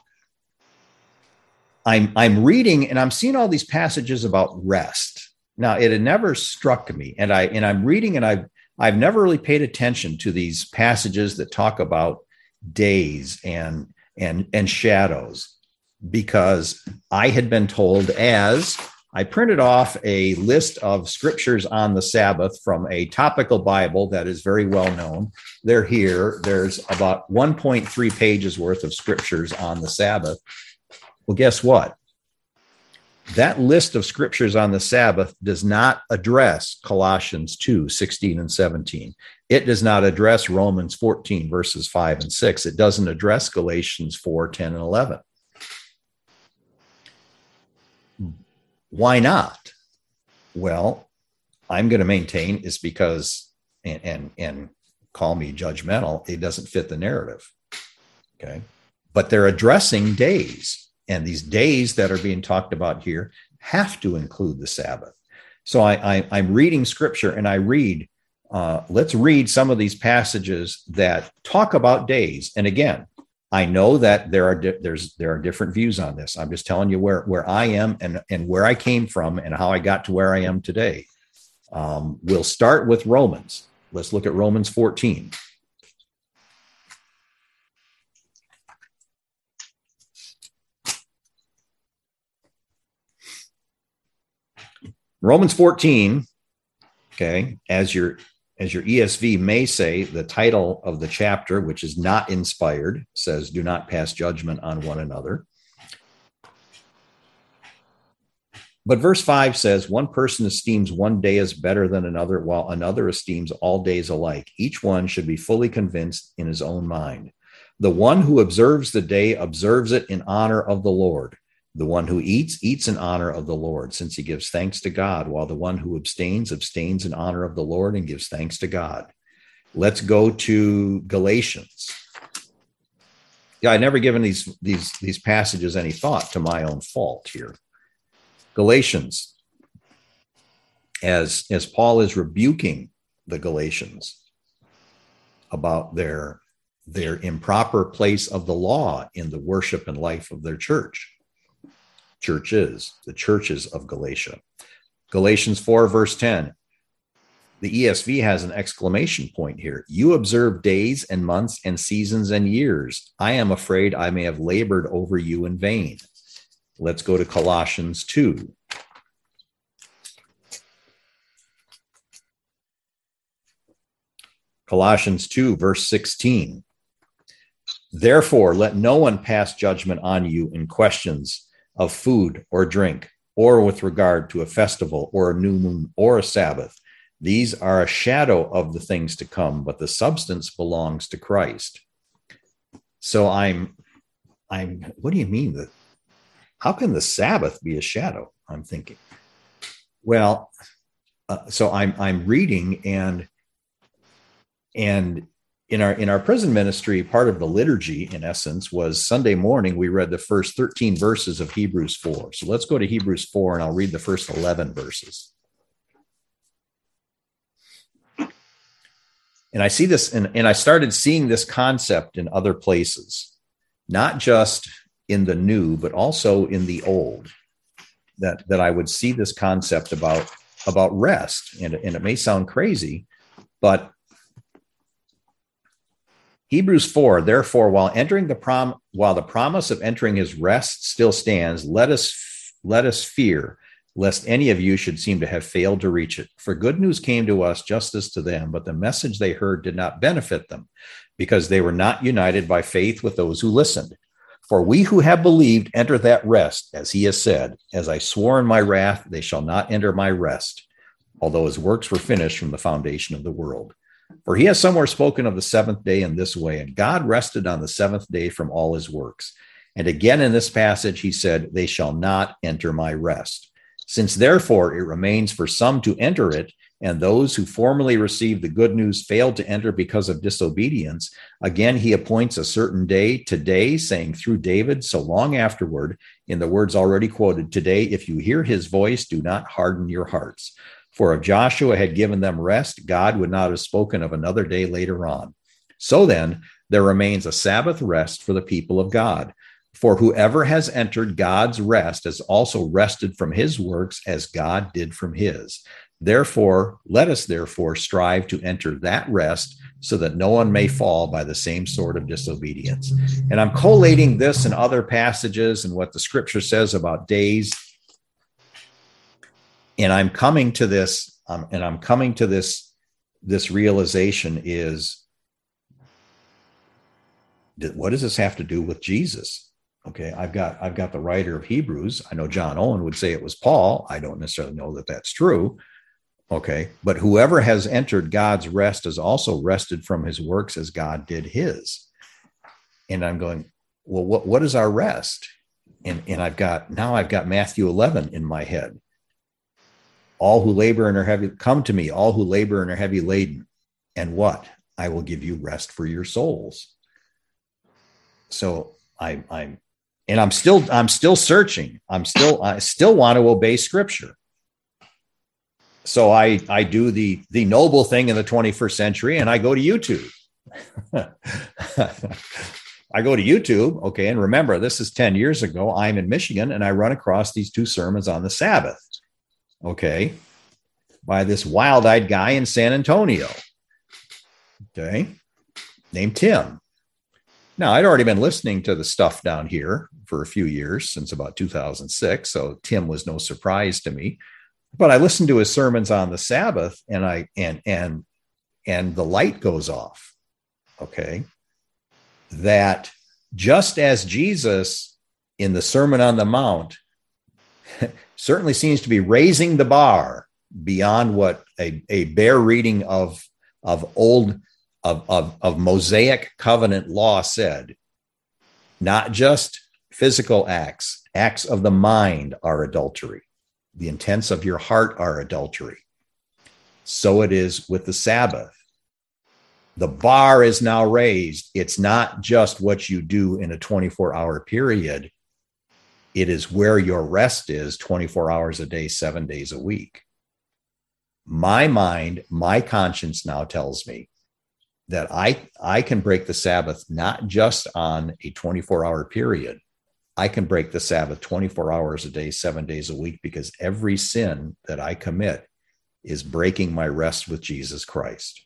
I'm I'm reading and I'm seeing all these passages about rest. Now, it had never struck me, and I and I'm reading and I've I've never really paid attention to these passages that talk about days and and and shadows, because I had been told, as I printed off a list of scriptures on the Sabbath from a topical Bible that is very well known. They're here. There's about one point three pages worth of scriptures on the Sabbath. Well, guess what? That list of scriptures on the Sabbath does not address Colossians two, sixteen and seventeen. It does not address Romans fourteen, verses five and six. It doesn't address Galatians four, ten and eleven. Why not? Well, I'm going to maintain is because, and, and, and call me judgmental, it doesn't fit the narrative. Okay. But they're addressing days, and these days that are being talked about here have to include the Sabbath. So I, I, I'm reading scripture and I read, uh, let's read some of these passages that talk about days. And again, I know that there are di- there's there are different views on this. I'm just telling you where, where I am and, and where I came from and how I got to where I am today. Um, we'll start with Romans. Let's look at Romans fourteen. Romans fourteen, okay, as your As your E S V may say, the title of the chapter, which is not inspired, says, do not pass judgment on one another. But verse five says, one person esteems one day as better than another, while another esteems all days alike. Each one should be fully convinced in his own mind. The one who observes the day observes it in honor of the Lord. The one who eats, eats in honor of the Lord, since he gives thanks to God, while the one who abstains, abstains in honor of the Lord and gives thanks to God. Let's go to Galatians. Yeah, I've never given these, these, these passages any thought, to my own fault here. Galatians, as, as Paul is rebuking the Galatians about their, their improper place of the law in the worship and life of their church. Churches, the churches of Galatia. Galatians four, verse ten. The E S V has an exclamation point here. You observe days and months and seasons and years. I am afraid I may have labored over you in vain. Let's go to Colossians two. Colossians two, verse sixteen. Therefore, let no one pass judgment on you in questions of food or drink, or with regard to a festival or a new moon or a Sabbath. These are a shadow of the things to come, but the substance belongs to Christ. So I'm, I'm, what do you mean that? How can the Sabbath be a shadow? I'm thinking. Well, uh, so I'm, I'm reading and, and In our in our prison ministry, part of the liturgy, in essence, was Sunday morning, we read the first thirteen verses of Hebrews four. So let's go to Hebrews four, and I'll read the first eleven verses. And I see this, and, and I started seeing this concept in other places, not just in the new, but also in the old, that, that I would see this concept about, about rest. And, and it may sound crazy, But Hebrews four, therefore, while entering the prom, while the promise of entering his rest still stands, let us let us fear, lest any of you should seem to have failed to reach it. For good news came to us just as to them, but the message they heard did not benefit them, because they were not united by faith with those who listened. For we who have believed enter that rest, as he has said, as I swore in my wrath, they shall not enter my rest, although his works were finished from the foundation of the world. For he has somewhere spoken of the seventh day in this way, and God rested on the seventh day from all his works. And again in this passage, he said, they shall not enter my rest. Since therefore it remains for some to enter it, and those who formerly received the good news failed to enter because of disobedience, again he appoints a certain day today, saying through David so long afterward, in the words already quoted, today, if you hear his voice, do not harden your hearts. For if Joshua had given them rest, God would not have spoken of another day later on. So then, there remains a Sabbath rest for the people of God. For whoever has entered God's rest has also rested from his works as God did from his. Therefore, let us therefore strive to enter that rest so that no one may fall by the same sort of disobedience. And I'm collating this and other passages and what the scripture says about days. And I'm coming to this, um, and I'm coming to this, this realization is, what does this have to do with Jesus? Okay, I've got, I've got the writer of Hebrews. I know John Owen would say it was Paul. I don't necessarily know that that's true. Okay, but whoever has entered God's rest has also rested from his works as God did his. And I'm going, well, what, what is our rest? And, and I've got, now I've got Matthew eleven in my head. All who labor and are heavy, come to me, all who labor and are heavy laden. And what? I will give you rest for your souls. So I, I'm, and I'm still, I'm still searching. I'm still, I still want to obey scripture. So I, I do the, the noble thing in the twenty-first century, and I go to YouTube. I go to YouTube. Okay. And remember, this is ten years ago. I'm in Michigan and I run across these two sermons on the Sabbath. Okay, by this wild-eyed guy in San Antonio, okay, named Tim. Now, I'd already been listening to the stuff down here for a few years, since about two thousand six, so Tim was no surprise to me. But I listened to his sermons on the Sabbath, and I and and and the light goes off, okay, that just as Jesus in the Sermon on the Mount certainly seems to be raising the bar beyond what a, a bare reading of, of old, of, of, of Mosaic covenant law said. Not just physical acts, acts of the mind are adultery. The intents of your heart are adultery. So it is with the Sabbath. The bar is now raised. It's not just what you do in a twenty-four hour period. It is where your rest is twenty-four hours a day, seven days a week. My mind, my conscience now tells me that I, I can break the Sabbath not just on a twenty-four hour period. I can break the Sabbath twenty-four hours a day, seven days a week, because every sin that I commit is breaking my rest with Jesus Christ.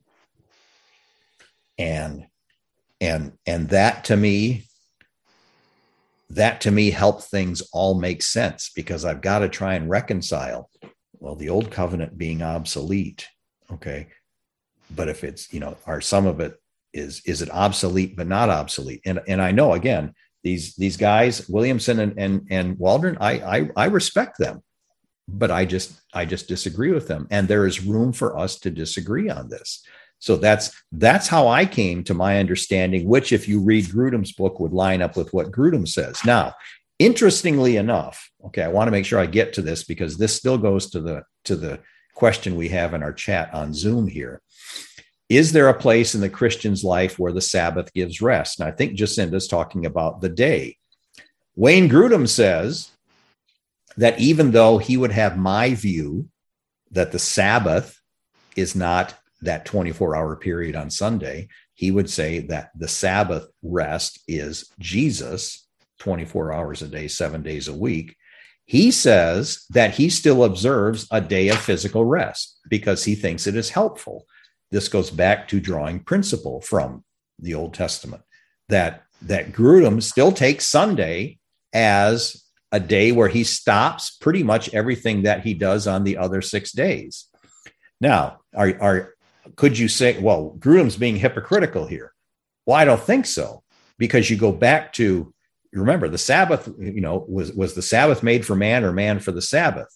And, and, and that to me, that to me helped things all make sense, because I've got to try and reconcile, well, the old covenant being obsolete. Okay. But if it's, you know, or some of it is, is it obsolete, but not obsolete? And, and I know, again, these, these guys, Williamson and, and, and Waldron, I, I, I respect them, but I just, I just disagree with them. And there is room for us to disagree on this. So that's, that's how I came to my understanding, which, if you read Grudem's book, would line up with what Grudem says. Now, interestingly enough, okay, I want to make sure I get to this, because this still goes to the, to the question we have in our chat on Zoom here. Is there a place in the Christian's life where the Sabbath gives rest? And I think Jacinda's talking about the day. Wayne Grudem says that even though he would have my view that the Sabbath is not that twenty-four hour period on Sunday, he would say that the Sabbath rest is Jesus, twenty-four hours a day, seven days a week. He says that he still observes a day of physical rest because he thinks it is helpful. this goes back to drawing principle from the Old Testament, that that Grudem still takes Sunday as a day where he stops pretty much everything that he does on the other six days. Now, are, are could you say, well, Grudem's being hypocritical here? Well, I don't think so, because you go back to, remember, the Sabbath, you know, was, was the Sabbath made for man or man for the Sabbath?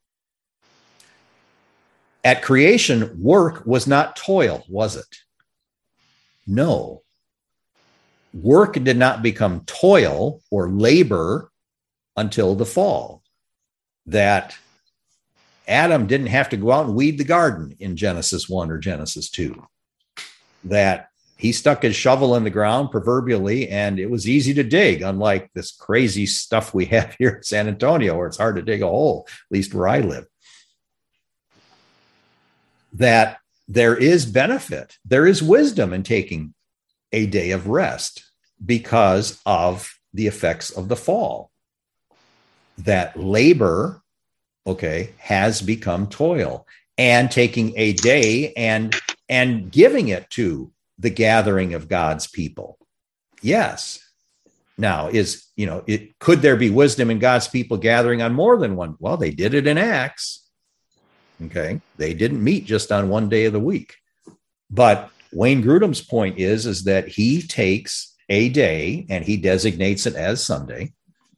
At creation, work was not toil, was it? No. Work did not become toil or labor until the fall. That Adam didn't have to go out and weed the garden in Genesis one or Genesis two. That he stuck his shovel in the ground proverbially, and it was easy to dig, unlike this crazy stuff we have here in San Antonio, where it's hard to dig a hole, at least where I live. That there is benefit, there is wisdom in taking a day of rest because of the effects of the fall. That labor, okay, has become toil, and taking a day and and giving it to the gathering of God's people. Yes. Now, is, you know, it could there be wisdom in God's people gathering on more than one? Well, they did it in Acts. Okay. They didn't meet just on one day of the week. But Wayne Grudem's point is, is that he takes a day and he designates it as Sunday,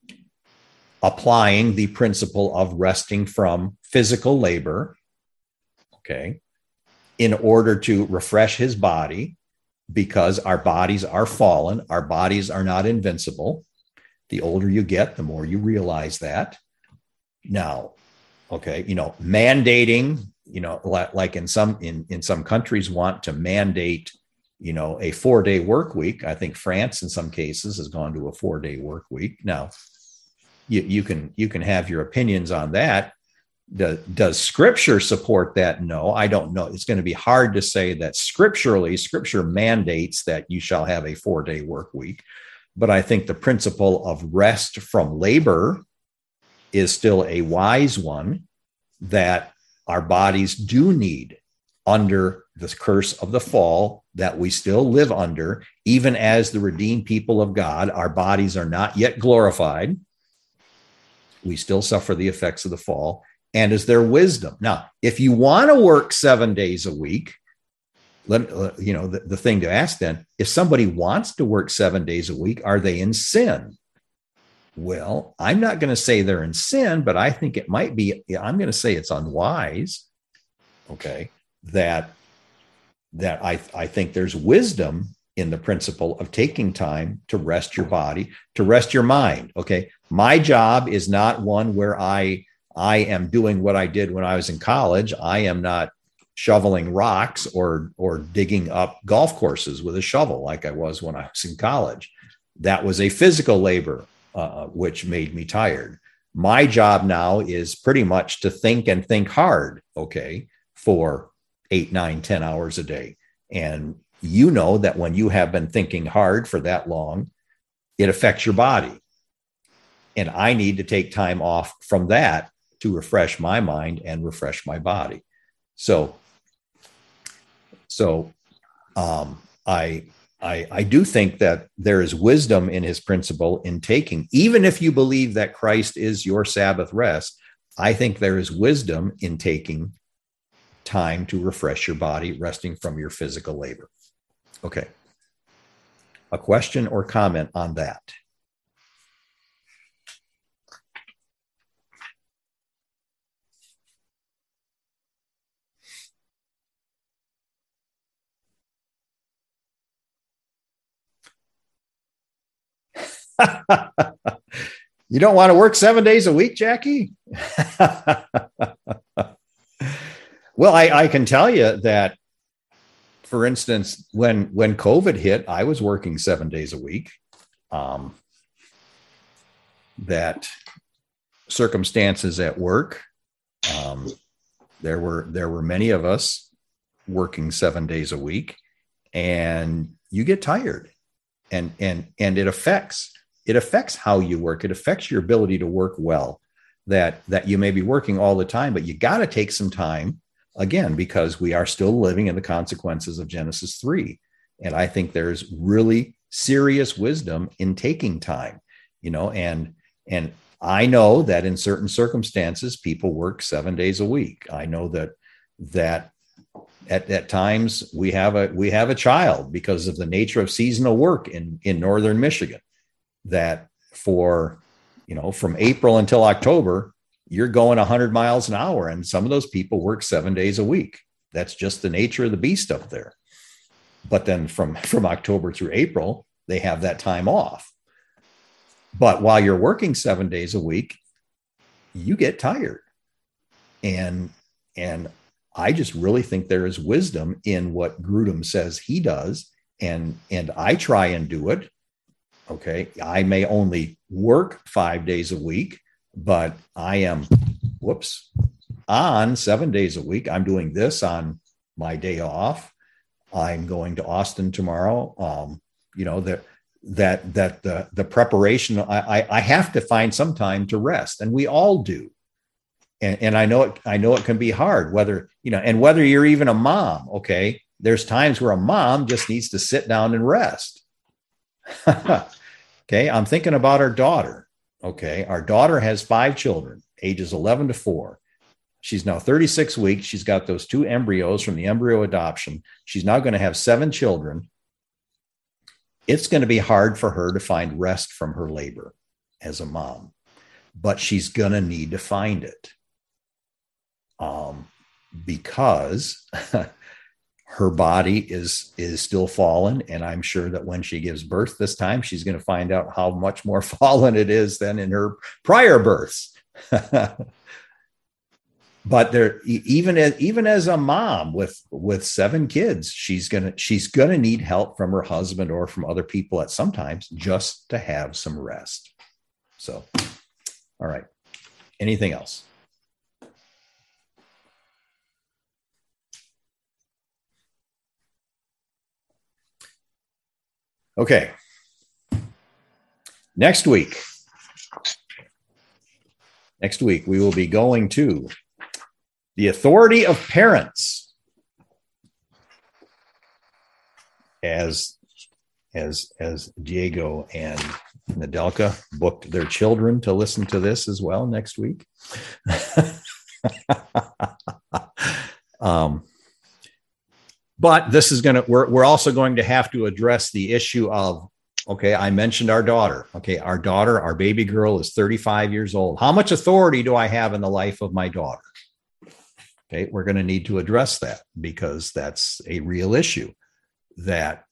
applying the principle of resting from physical labor, okay, in order to refresh his body, because our bodies are fallen, our bodies are not invincible. The older you get, the more you realize that. Now, okay, you know, mandating, you know, like in some in, in some countries want to mandate, you know, a four-day work week. I think France in some cases has gone to a four-day work week. Now, you, you can you can have your opinions on that. Does, does Scripture support that? No, I don't know. It's going to be hard to say that scripturally, Scripture mandates that you shall have a four-day work week. But I think the principle of rest from labor is still a wise one that our bodies do need under the curse of the fall that we still live under. Even as the redeemed people of God, our bodies are not yet glorified. We still suffer the effects of the fall. And is there wisdom? Now, if you want to work seven days a week, let you know, the, the thing to ask then, if somebody wants to work seven days a week, are they in sin? Well, I'm not going to say they're in sin, but I think it might be, I'm going to say it's unwise. Okay. That, that I, I think there's wisdom in the principle of taking time to rest your body, to rest your mind. Okay. My job is not one where I, I am doing what I did when I was in college. I am not shoveling rocks or, or digging up golf courses with a shovel like I was when I was in college. That was a physical labor, uh, which made me tired. My job now is pretty much to think and think hard, okay, for eight, nine, ten hours a day. And you know that when you have been thinking hard for that long, it affects your body. And I need to take time off from that to refresh my mind and refresh my body. So, so um, I, I, I do think that there is wisdom in his principle in taking, even if you believe that Christ is your Sabbath rest, I think there is wisdom in taking time to refresh your body, resting from your physical labor. Okay. A question or comment on that? You don't want to work seven days a week, Jackie? Well, I, I can tell you that, for instance, when when COVID hit, I was working seven days a week. Um, that circumstances at work, um, there were there were many of us working seven days a week, and you get tired, and and and it affects. It affects how you work. It affects your ability to work well, that, that you may be working all the time, but you got to take some time again, because we are still living in the consequences of Genesis three. And I think there's really serious wisdom in taking time, you know, and, and I know that in certain circumstances, people work seven days a week. I know that, that at, at times we have a, we have a child because of the nature of seasonal work in, in Northern Michigan, that for, you know, from April until October, you're going a hundred miles an hour. And some of those people work seven days a week. That's just the nature of the beast up there. But then from, from October through April, they have that time off. But while you're working seven days a week, you get tired. And, and I just really think there is wisdom in what Grudem says he does. And, and I try and do it. Okay. I may only work five days a week, but I am, whoops, on seven days a week. I'm doing this on my day off. I'm going to Austin tomorrow. Um, you know, that, that, that the, the preparation, I, I, I have to find some time to rest, and we all do. And, and I know it, I know it can be hard, whether, you know, and whether you're even a mom, okay, there's times where a mom just needs to sit down and rest. Okay. I'm thinking about our daughter. Okay. Our daughter has five children, ages eleven to four. She's now thirty-six weeks. She's got those two embryos from the embryo adoption. She's now going to have seven children. It's going to be hard for her to find rest from her labor as a mom, but she's going to need to find it. Um, because her body is, is still fallen. And I'm sure that when she gives birth this time, she's going to find out how much more fallen it is than in her prior births. But there, even as, even as a mom with, with seven kids, she's going to, she's going to need help from her husband or from other people at sometimes just to have some rest. So, all right. Anything else? Okay. Next week, next week, we will be going to the authority of parents. As, as, as Diego and Nadelka booked their children to listen to this as well next week. um, But this is going to, we're, we're also going to have to address the issue of, okay, I mentioned our daughter. Okay, our daughter, our baby girl is thirty-five years old. How much authority do I have in the life of my daughter? Okay, we're going to need to address that because that's a real issue. That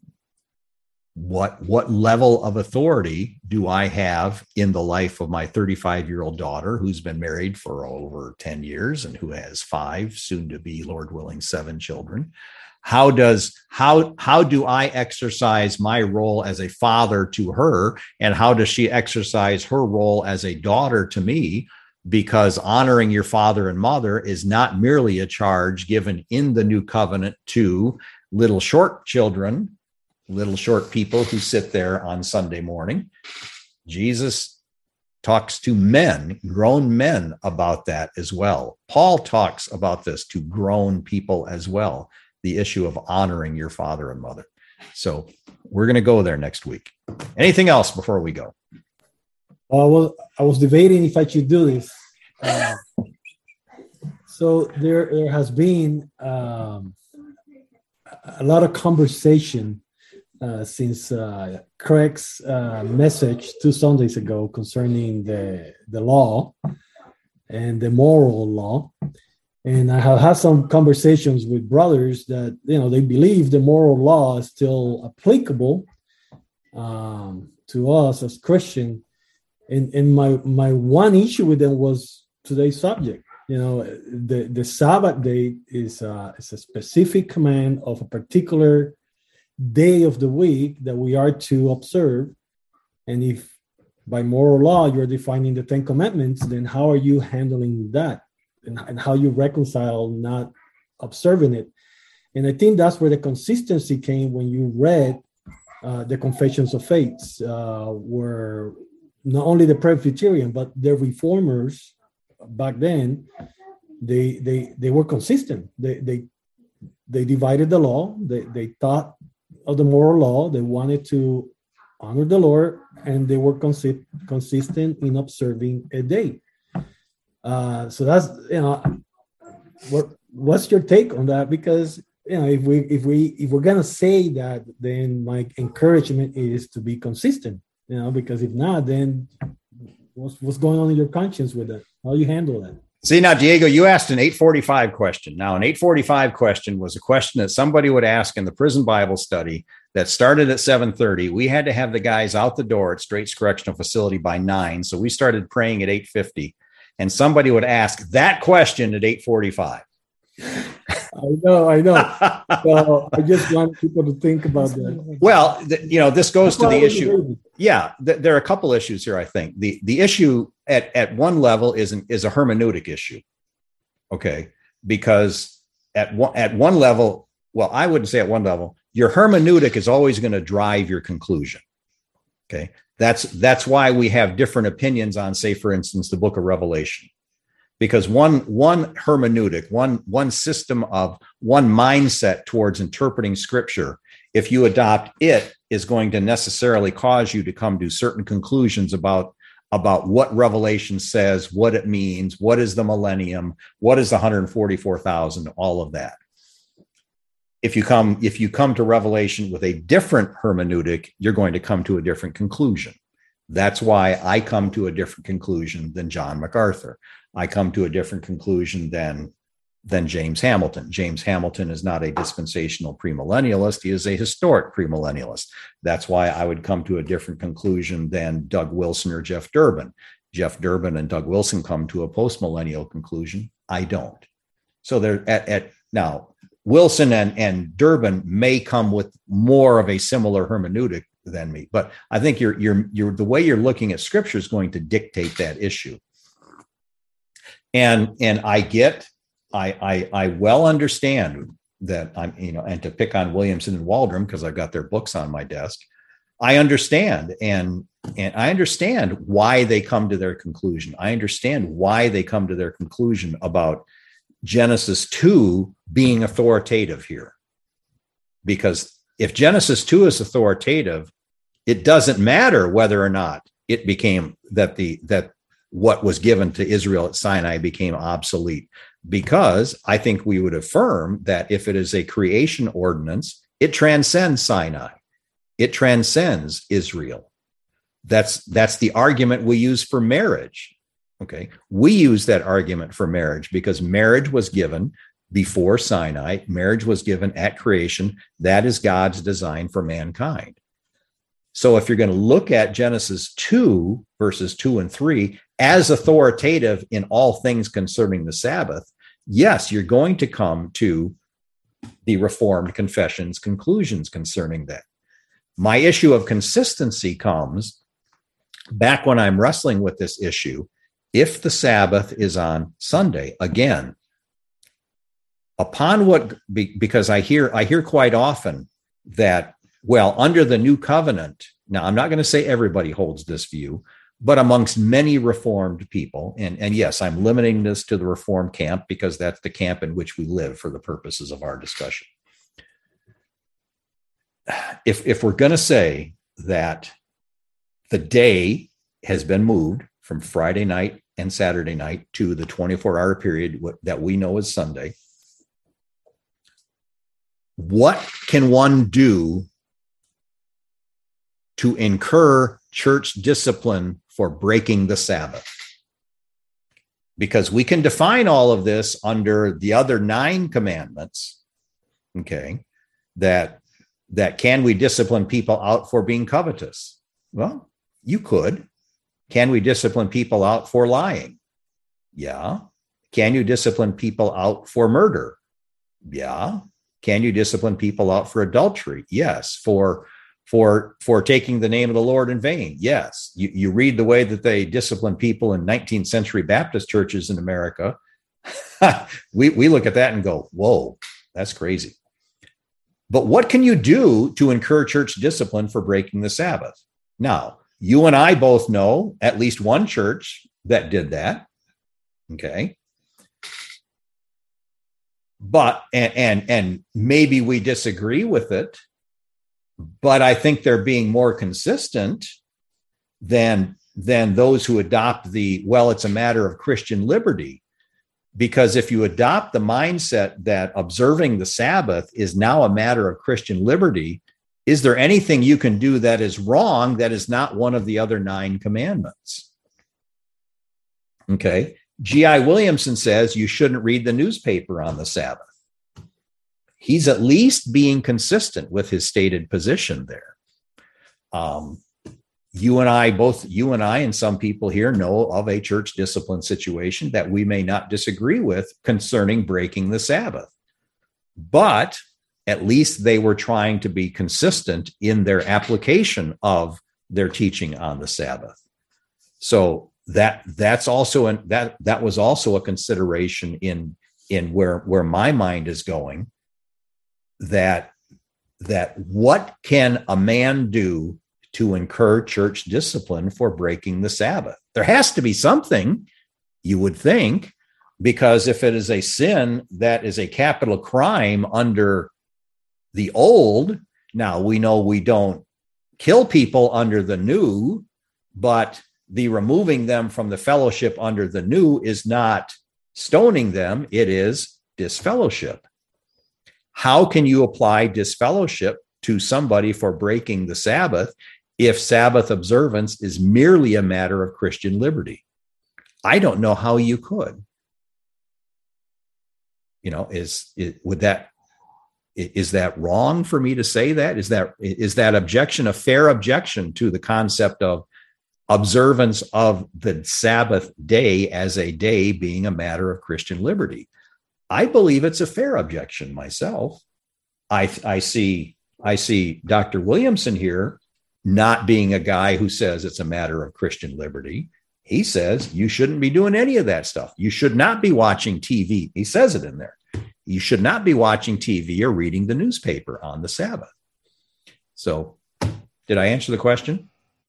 what, what level of authority do I have in the life of my thirty-five-year-old daughter who's been married for over ten years and who has five, soon to be, Lord willing, seven children? How does, how, how do I exercise my role as a father to her? And how does she exercise her role as a daughter to me? Because honoring your father and mother is not merely a charge given in the new covenant to little short children, little short people who sit there on Sunday morning. Jesus talks to men, grown men, about that as well. Paul talks about this to grown people as well, the issue of honoring your father and mother. So we're going to go there next week. Anything else before we go? Uh, well, I was debating if I should do this. Uh, so there, there has been um, a lot of conversation uh, since uh, Craig's uh, message two Sundays ago concerning the the law and the moral law. And I have had some conversations with brothers that, you know, they believe the moral law is still applicable um, to us as Christian. And, and my, my one issue with them was today's subject. You know, the, the Sabbath day is a, is a specific command of a particular day of the week that we are to observe. And if by moral law you're defining the Ten Commandments, then how are you handling that? And, and how you reconcile not observing it. And I think that's where the consistency came when you read uh, the Confessions of Faith, uh, where not only the Presbyterian, but the Reformers back then they they they were consistent. They they they divided the law. They they thought of the moral law. They wanted to honor the Lord, and they were consi- consistent in observing a day. Uh, so that's, you know, what what's your take on that? Because, you know, if we if we if we're gonna say that, then my encouragement is to be consistent. You know, because if not, then what's what's going on in your conscience with that? How you handle that? See, now, Diego, you asked an eight forty-five question. Now, an eight forty-five question was a question that somebody would ask in the prison Bible study that started at seven thirty. We had to have the guys out the door at Straits Correctional Facility by nine. So we started praying at eight fifty. And somebody would ask that question at eight forty-five. I know, I know. So I just want people to think about that. Well, the, you know, this goes That's to the why issue. we- Yeah, th- there are a couple issues here, I think. The the issue at, at one level is an, is a hermeneutic issue. Okay, because at one at one level, well, I wouldn't say at one level, your hermeneutic is always going to drive your conclusion. Okay, that's that's why we have different opinions on, say, for instance, the book of Revelation. Because one one hermeneutic, one one system of one mindset towards interpreting scripture, if you adopt it, is going to necessarily cause you to come to certain conclusions about, about what Revelation says, what it means, what is the millennium, what is the one hundred forty-four thousand, all of that. If you come, if you come to Revelation with a different hermeneutic, you're going to come to a different conclusion. That's why I come to a different conclusion than John MacArthur. I come to a different conclusion than, than James Hamilton. James Hamilton is not a dispensational premillennialist. He is a historic premillennialist. That's why I would come to a different conclusion than Doug Wilson or Jeff Durbin. Jeff Durbin and Doug Wilson come to a postmillennial conclusion. I don't. So they're at, at now, Wilson and, and Durbin may come with more of a similar hermeneutic than me, but I think you're, you're, you're, the way you're looking at scripture is going to dictate that issue. And, and I get, I, I, I well understand that I'm, you know, and to pick on Williamson and Waldron, because I've got their books on my desk, I understand. And, and I understand why they come to their conclusion. I understand why they come to their conclusion about Genesis two being authoritative here. Because if Genesis two is authoritative, it doesn't matter whether or not it became that the, that what was given to Israel at Sinai became obsolete, because I think we would affirm that if it is a creation ordinance, it transcends Sinai. It transcends Israel. That's, that's the argument we use for marriage. Okay. We use that argument for marriage because marriage was given before Sinai. Marriage was given at creation. That is God's design for mankind. So if you're going to look at Genesis two, verses two and three, as authoritative in all things concerning the Sabbath, yes, you're going to come to the Reformed Confession's conclusions concerning that. My issue of consistency comes back when I'm wrestling with this issue. If the Sabbath is on Sunday, again, upon what, because I hear, I hear quite often that, well, under the new covenant, now I'm not going to say everybody holds this view, but amongst many Reformed people, and, and yes, I'm limiting this to the Reformed camp because that's the camp in which we live for the purposes of our discussion. If, if we're going to say that the day has been moved from Friday night and Saturday night to the twenty-four hour period that we know as Sunday, what can one do to incur church discipline for breaking the Sabbath? Because we can define all of this under the other nine commandments, okay, that, that can we discipline people out for being covetous? Well, you could. Can we discipline people out for lying? Yeah. Can you discipline people out for murder? Yeah. Can you discipline people out for adultery? Yes. For For, for taking the name of the Lord in vain. Yes. You, you read the way that they discipline people in nineteenth century Baptist churches in America. we, we look at that and go, whoa, that's crazy. But what can you do to incur church discipline for breaking the Sabbath? Now, you and I both know at least one church that did that. Okay. but and and and maybe we disagree with it, but I think they're being more consistent than than those who adopt the, well, it's a matter of Christian liberty. Because if you adopt the mindset that observing the Sabbath is now a matter of Christian liberty, is there anything you can do that is wrong that is not one of the other nine commandments? Okay. G I Williamson says you shouldn't read the newspaper on the Sabbath. He's at least being consistent with his stated position there. Um, you and I, both you and I and some people here know of a church discipline situation that we may not disagree with concerning breaking the Sabbath. But at least they were trying to be consistent in their application of their teaching on the Sabbath. So that that's also an, that that was also a consideration in in where where my mind is going. That that what can a man do to incur church discipline for breaking the Sabbath? There has to be something, you would think, because if it is a sin that is a capital crime under the old, now we know we don't kill people under the new, but the removing them from the fellowship under the new is not stoning them, it is disfellowship. How can you apply disfellowship to somebody for breaking the Sabbath if Sabbath observance is merely a matter of Christian liberty? I don't know how you could. You know, is it, would that is that wrong for me to say that? Is that is that objection a fair objection to the concept of observance of the Sabbath day as a day being a matter of Christian liberty? I believe it's a fair objection myself. I I see I see Doctor Williamson here not being a guy who says it's a matter of Christian liberty. He says you shouldn't be doing any of that stuff. You should not be watching T V. He says it in there. You should not be watching T V or reading the newspaper on the Sabbath. So, did I answer the question?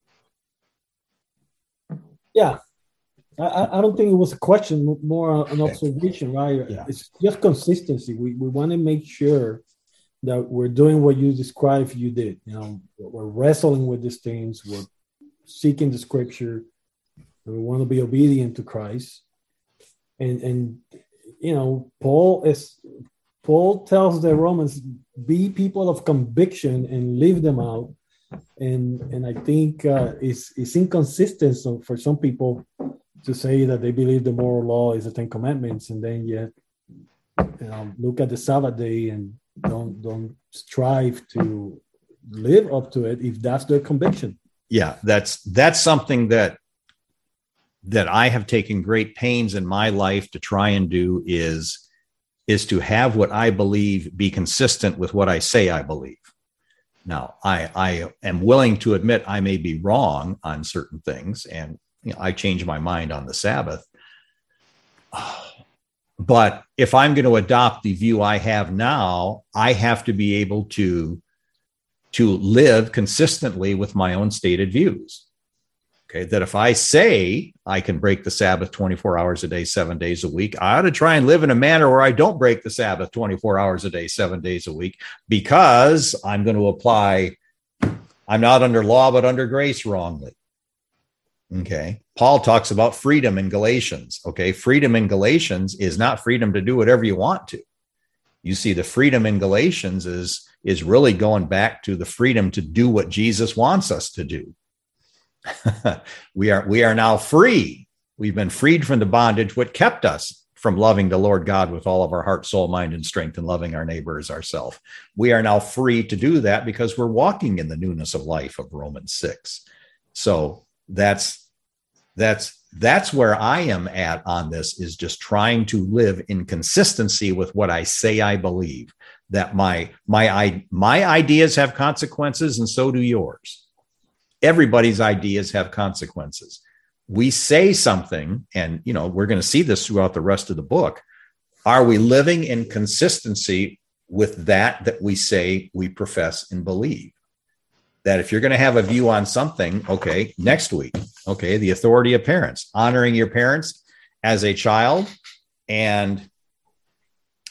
Yeah. I, I don't think it was a question, more an observation, right? Yeah. It's just consistency. We we want to make sure that we're doing what you described you did. You know, we're wrestling with these things. We're seeking the scripture. We want to be obedient to Christ. And, and you know, Paul is Paul tells the Romans, be people of conviction and leave them out. And and I think uh, it's, it's inconsistent so for some people to say that they believe the moral law is the Ten Commandments, and then yet you know, look at the Sabbath day and don't don't strive to live up to it if that's their conviction. Yeah, that's that's something that that I have taken great pains in my life to try and do is is to have what I believe be consistent with what I say I believe. Now, I I am willing to admit I may be wrong on certain things, and you know, I change my mind on the Sabbath. But if I'm going to adopt the view I have now, I have to be able to, to live consistently with my own stated views. Okay, that if I say I can break the Sabbath twenty-four hours a day, seven days a week, I ought to try and live in a manner where I don't break the Sabbath twenty-four hours a day, seven days a week, because I'm going to apply, I'm not under law, but under grace wrongly. Okay. Paul talks about freedom in Galatians. Okay. Freedom in Galatians is not freedom to do whatever you want to. You see, the freedom in Galatians is, is really going back to the freedom to do what Jesus wants us to do. we are, we are now free. We've been freed from the bondage what kept us from loving the Lord God with all of our heart, soul, mind, and strength, and loving our neighbor as ourselves. We are now free to do that because we're walking in the newness of life of Romans six. So that's, That's that's where I am at on this, is just trying to live in consistency with what I say I believe, that my my I, my ideas have consequences, and so do yours. Everybody's ideas have consequences. We say something, and you know, we're going to see this throughout the rest of the book. Are we living in consistency with that that we say we profess and believe? That if you're going to have a view on something, okay, next week, okay, the authority of parents, honoring your parents as a child and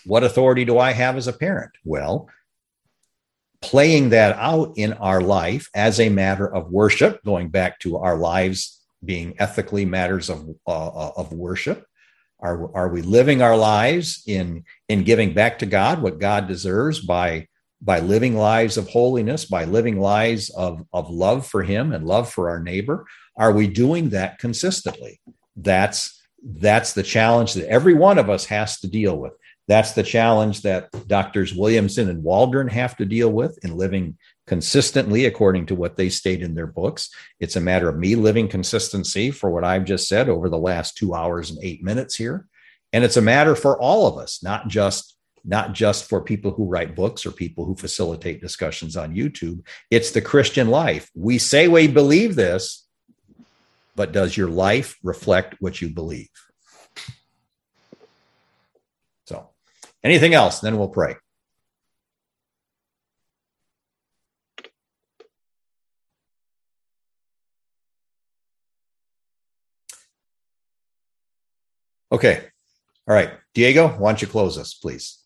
What authority do I have as a parent? Well, playing that out in our life as a matter of worship, going back to our lives being ethically matters of uh, of worship. Are, are we living our lives in, in giving back to God what God deserves by, by living lives of holiness, by living lives of, of love for him and love for our neighbor? Are we doing that consistently? That's, that's the challenge that every one of us has to deal with. That's the challenge that Doctors Williamson and Waldron have to deal with in living consistently according to what they state in their books. It's a matter of me living consistency for what I've just said over the last two hours and eight minutes here. And it's a matter for all of us, not just, not just for people who write books or people who facilitate discussions on YouTube. It's the Christian life. We say we believe this, but does your life reflect what you believe? So anything else? Then we'll pray. Okay. All right. Diego, why don't you close us, please?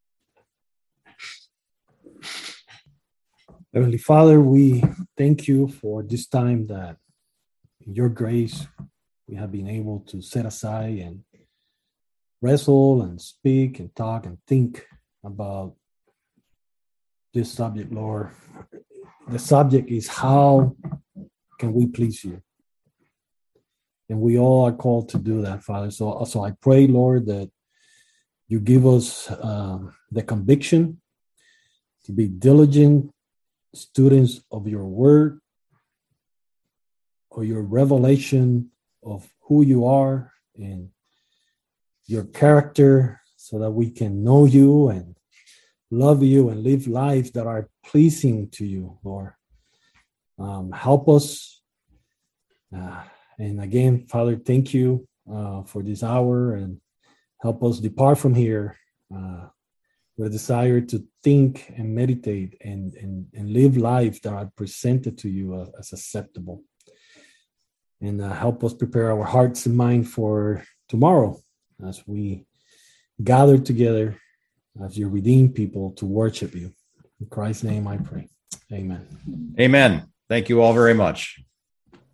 Heavenly Father, we thank you for this time that in your grace we have been able to set aside and wrestle and speak and talk and think about this subject, Lord. The subject is how can we please you? And we all are called to do that, Father. So, so I pray, Lord, that you give us um, the conviction to be diligent students of your word or your revelation of who you are and your character so that we can know you and love you and live lives that are pleasing to you, Lord. Um, help us. Uh, And again, Father, thank you uh, for this hour and help us depart from here uh, with a desire to think and meditate and, and, and live lives that are presented to you as, as acceptable. And uh, help us prepare our hearts and mind for tomorrow as we gather together as your redeemed people to worship you. In Christ's name I pray. Amen. Amen. Thank you all very much.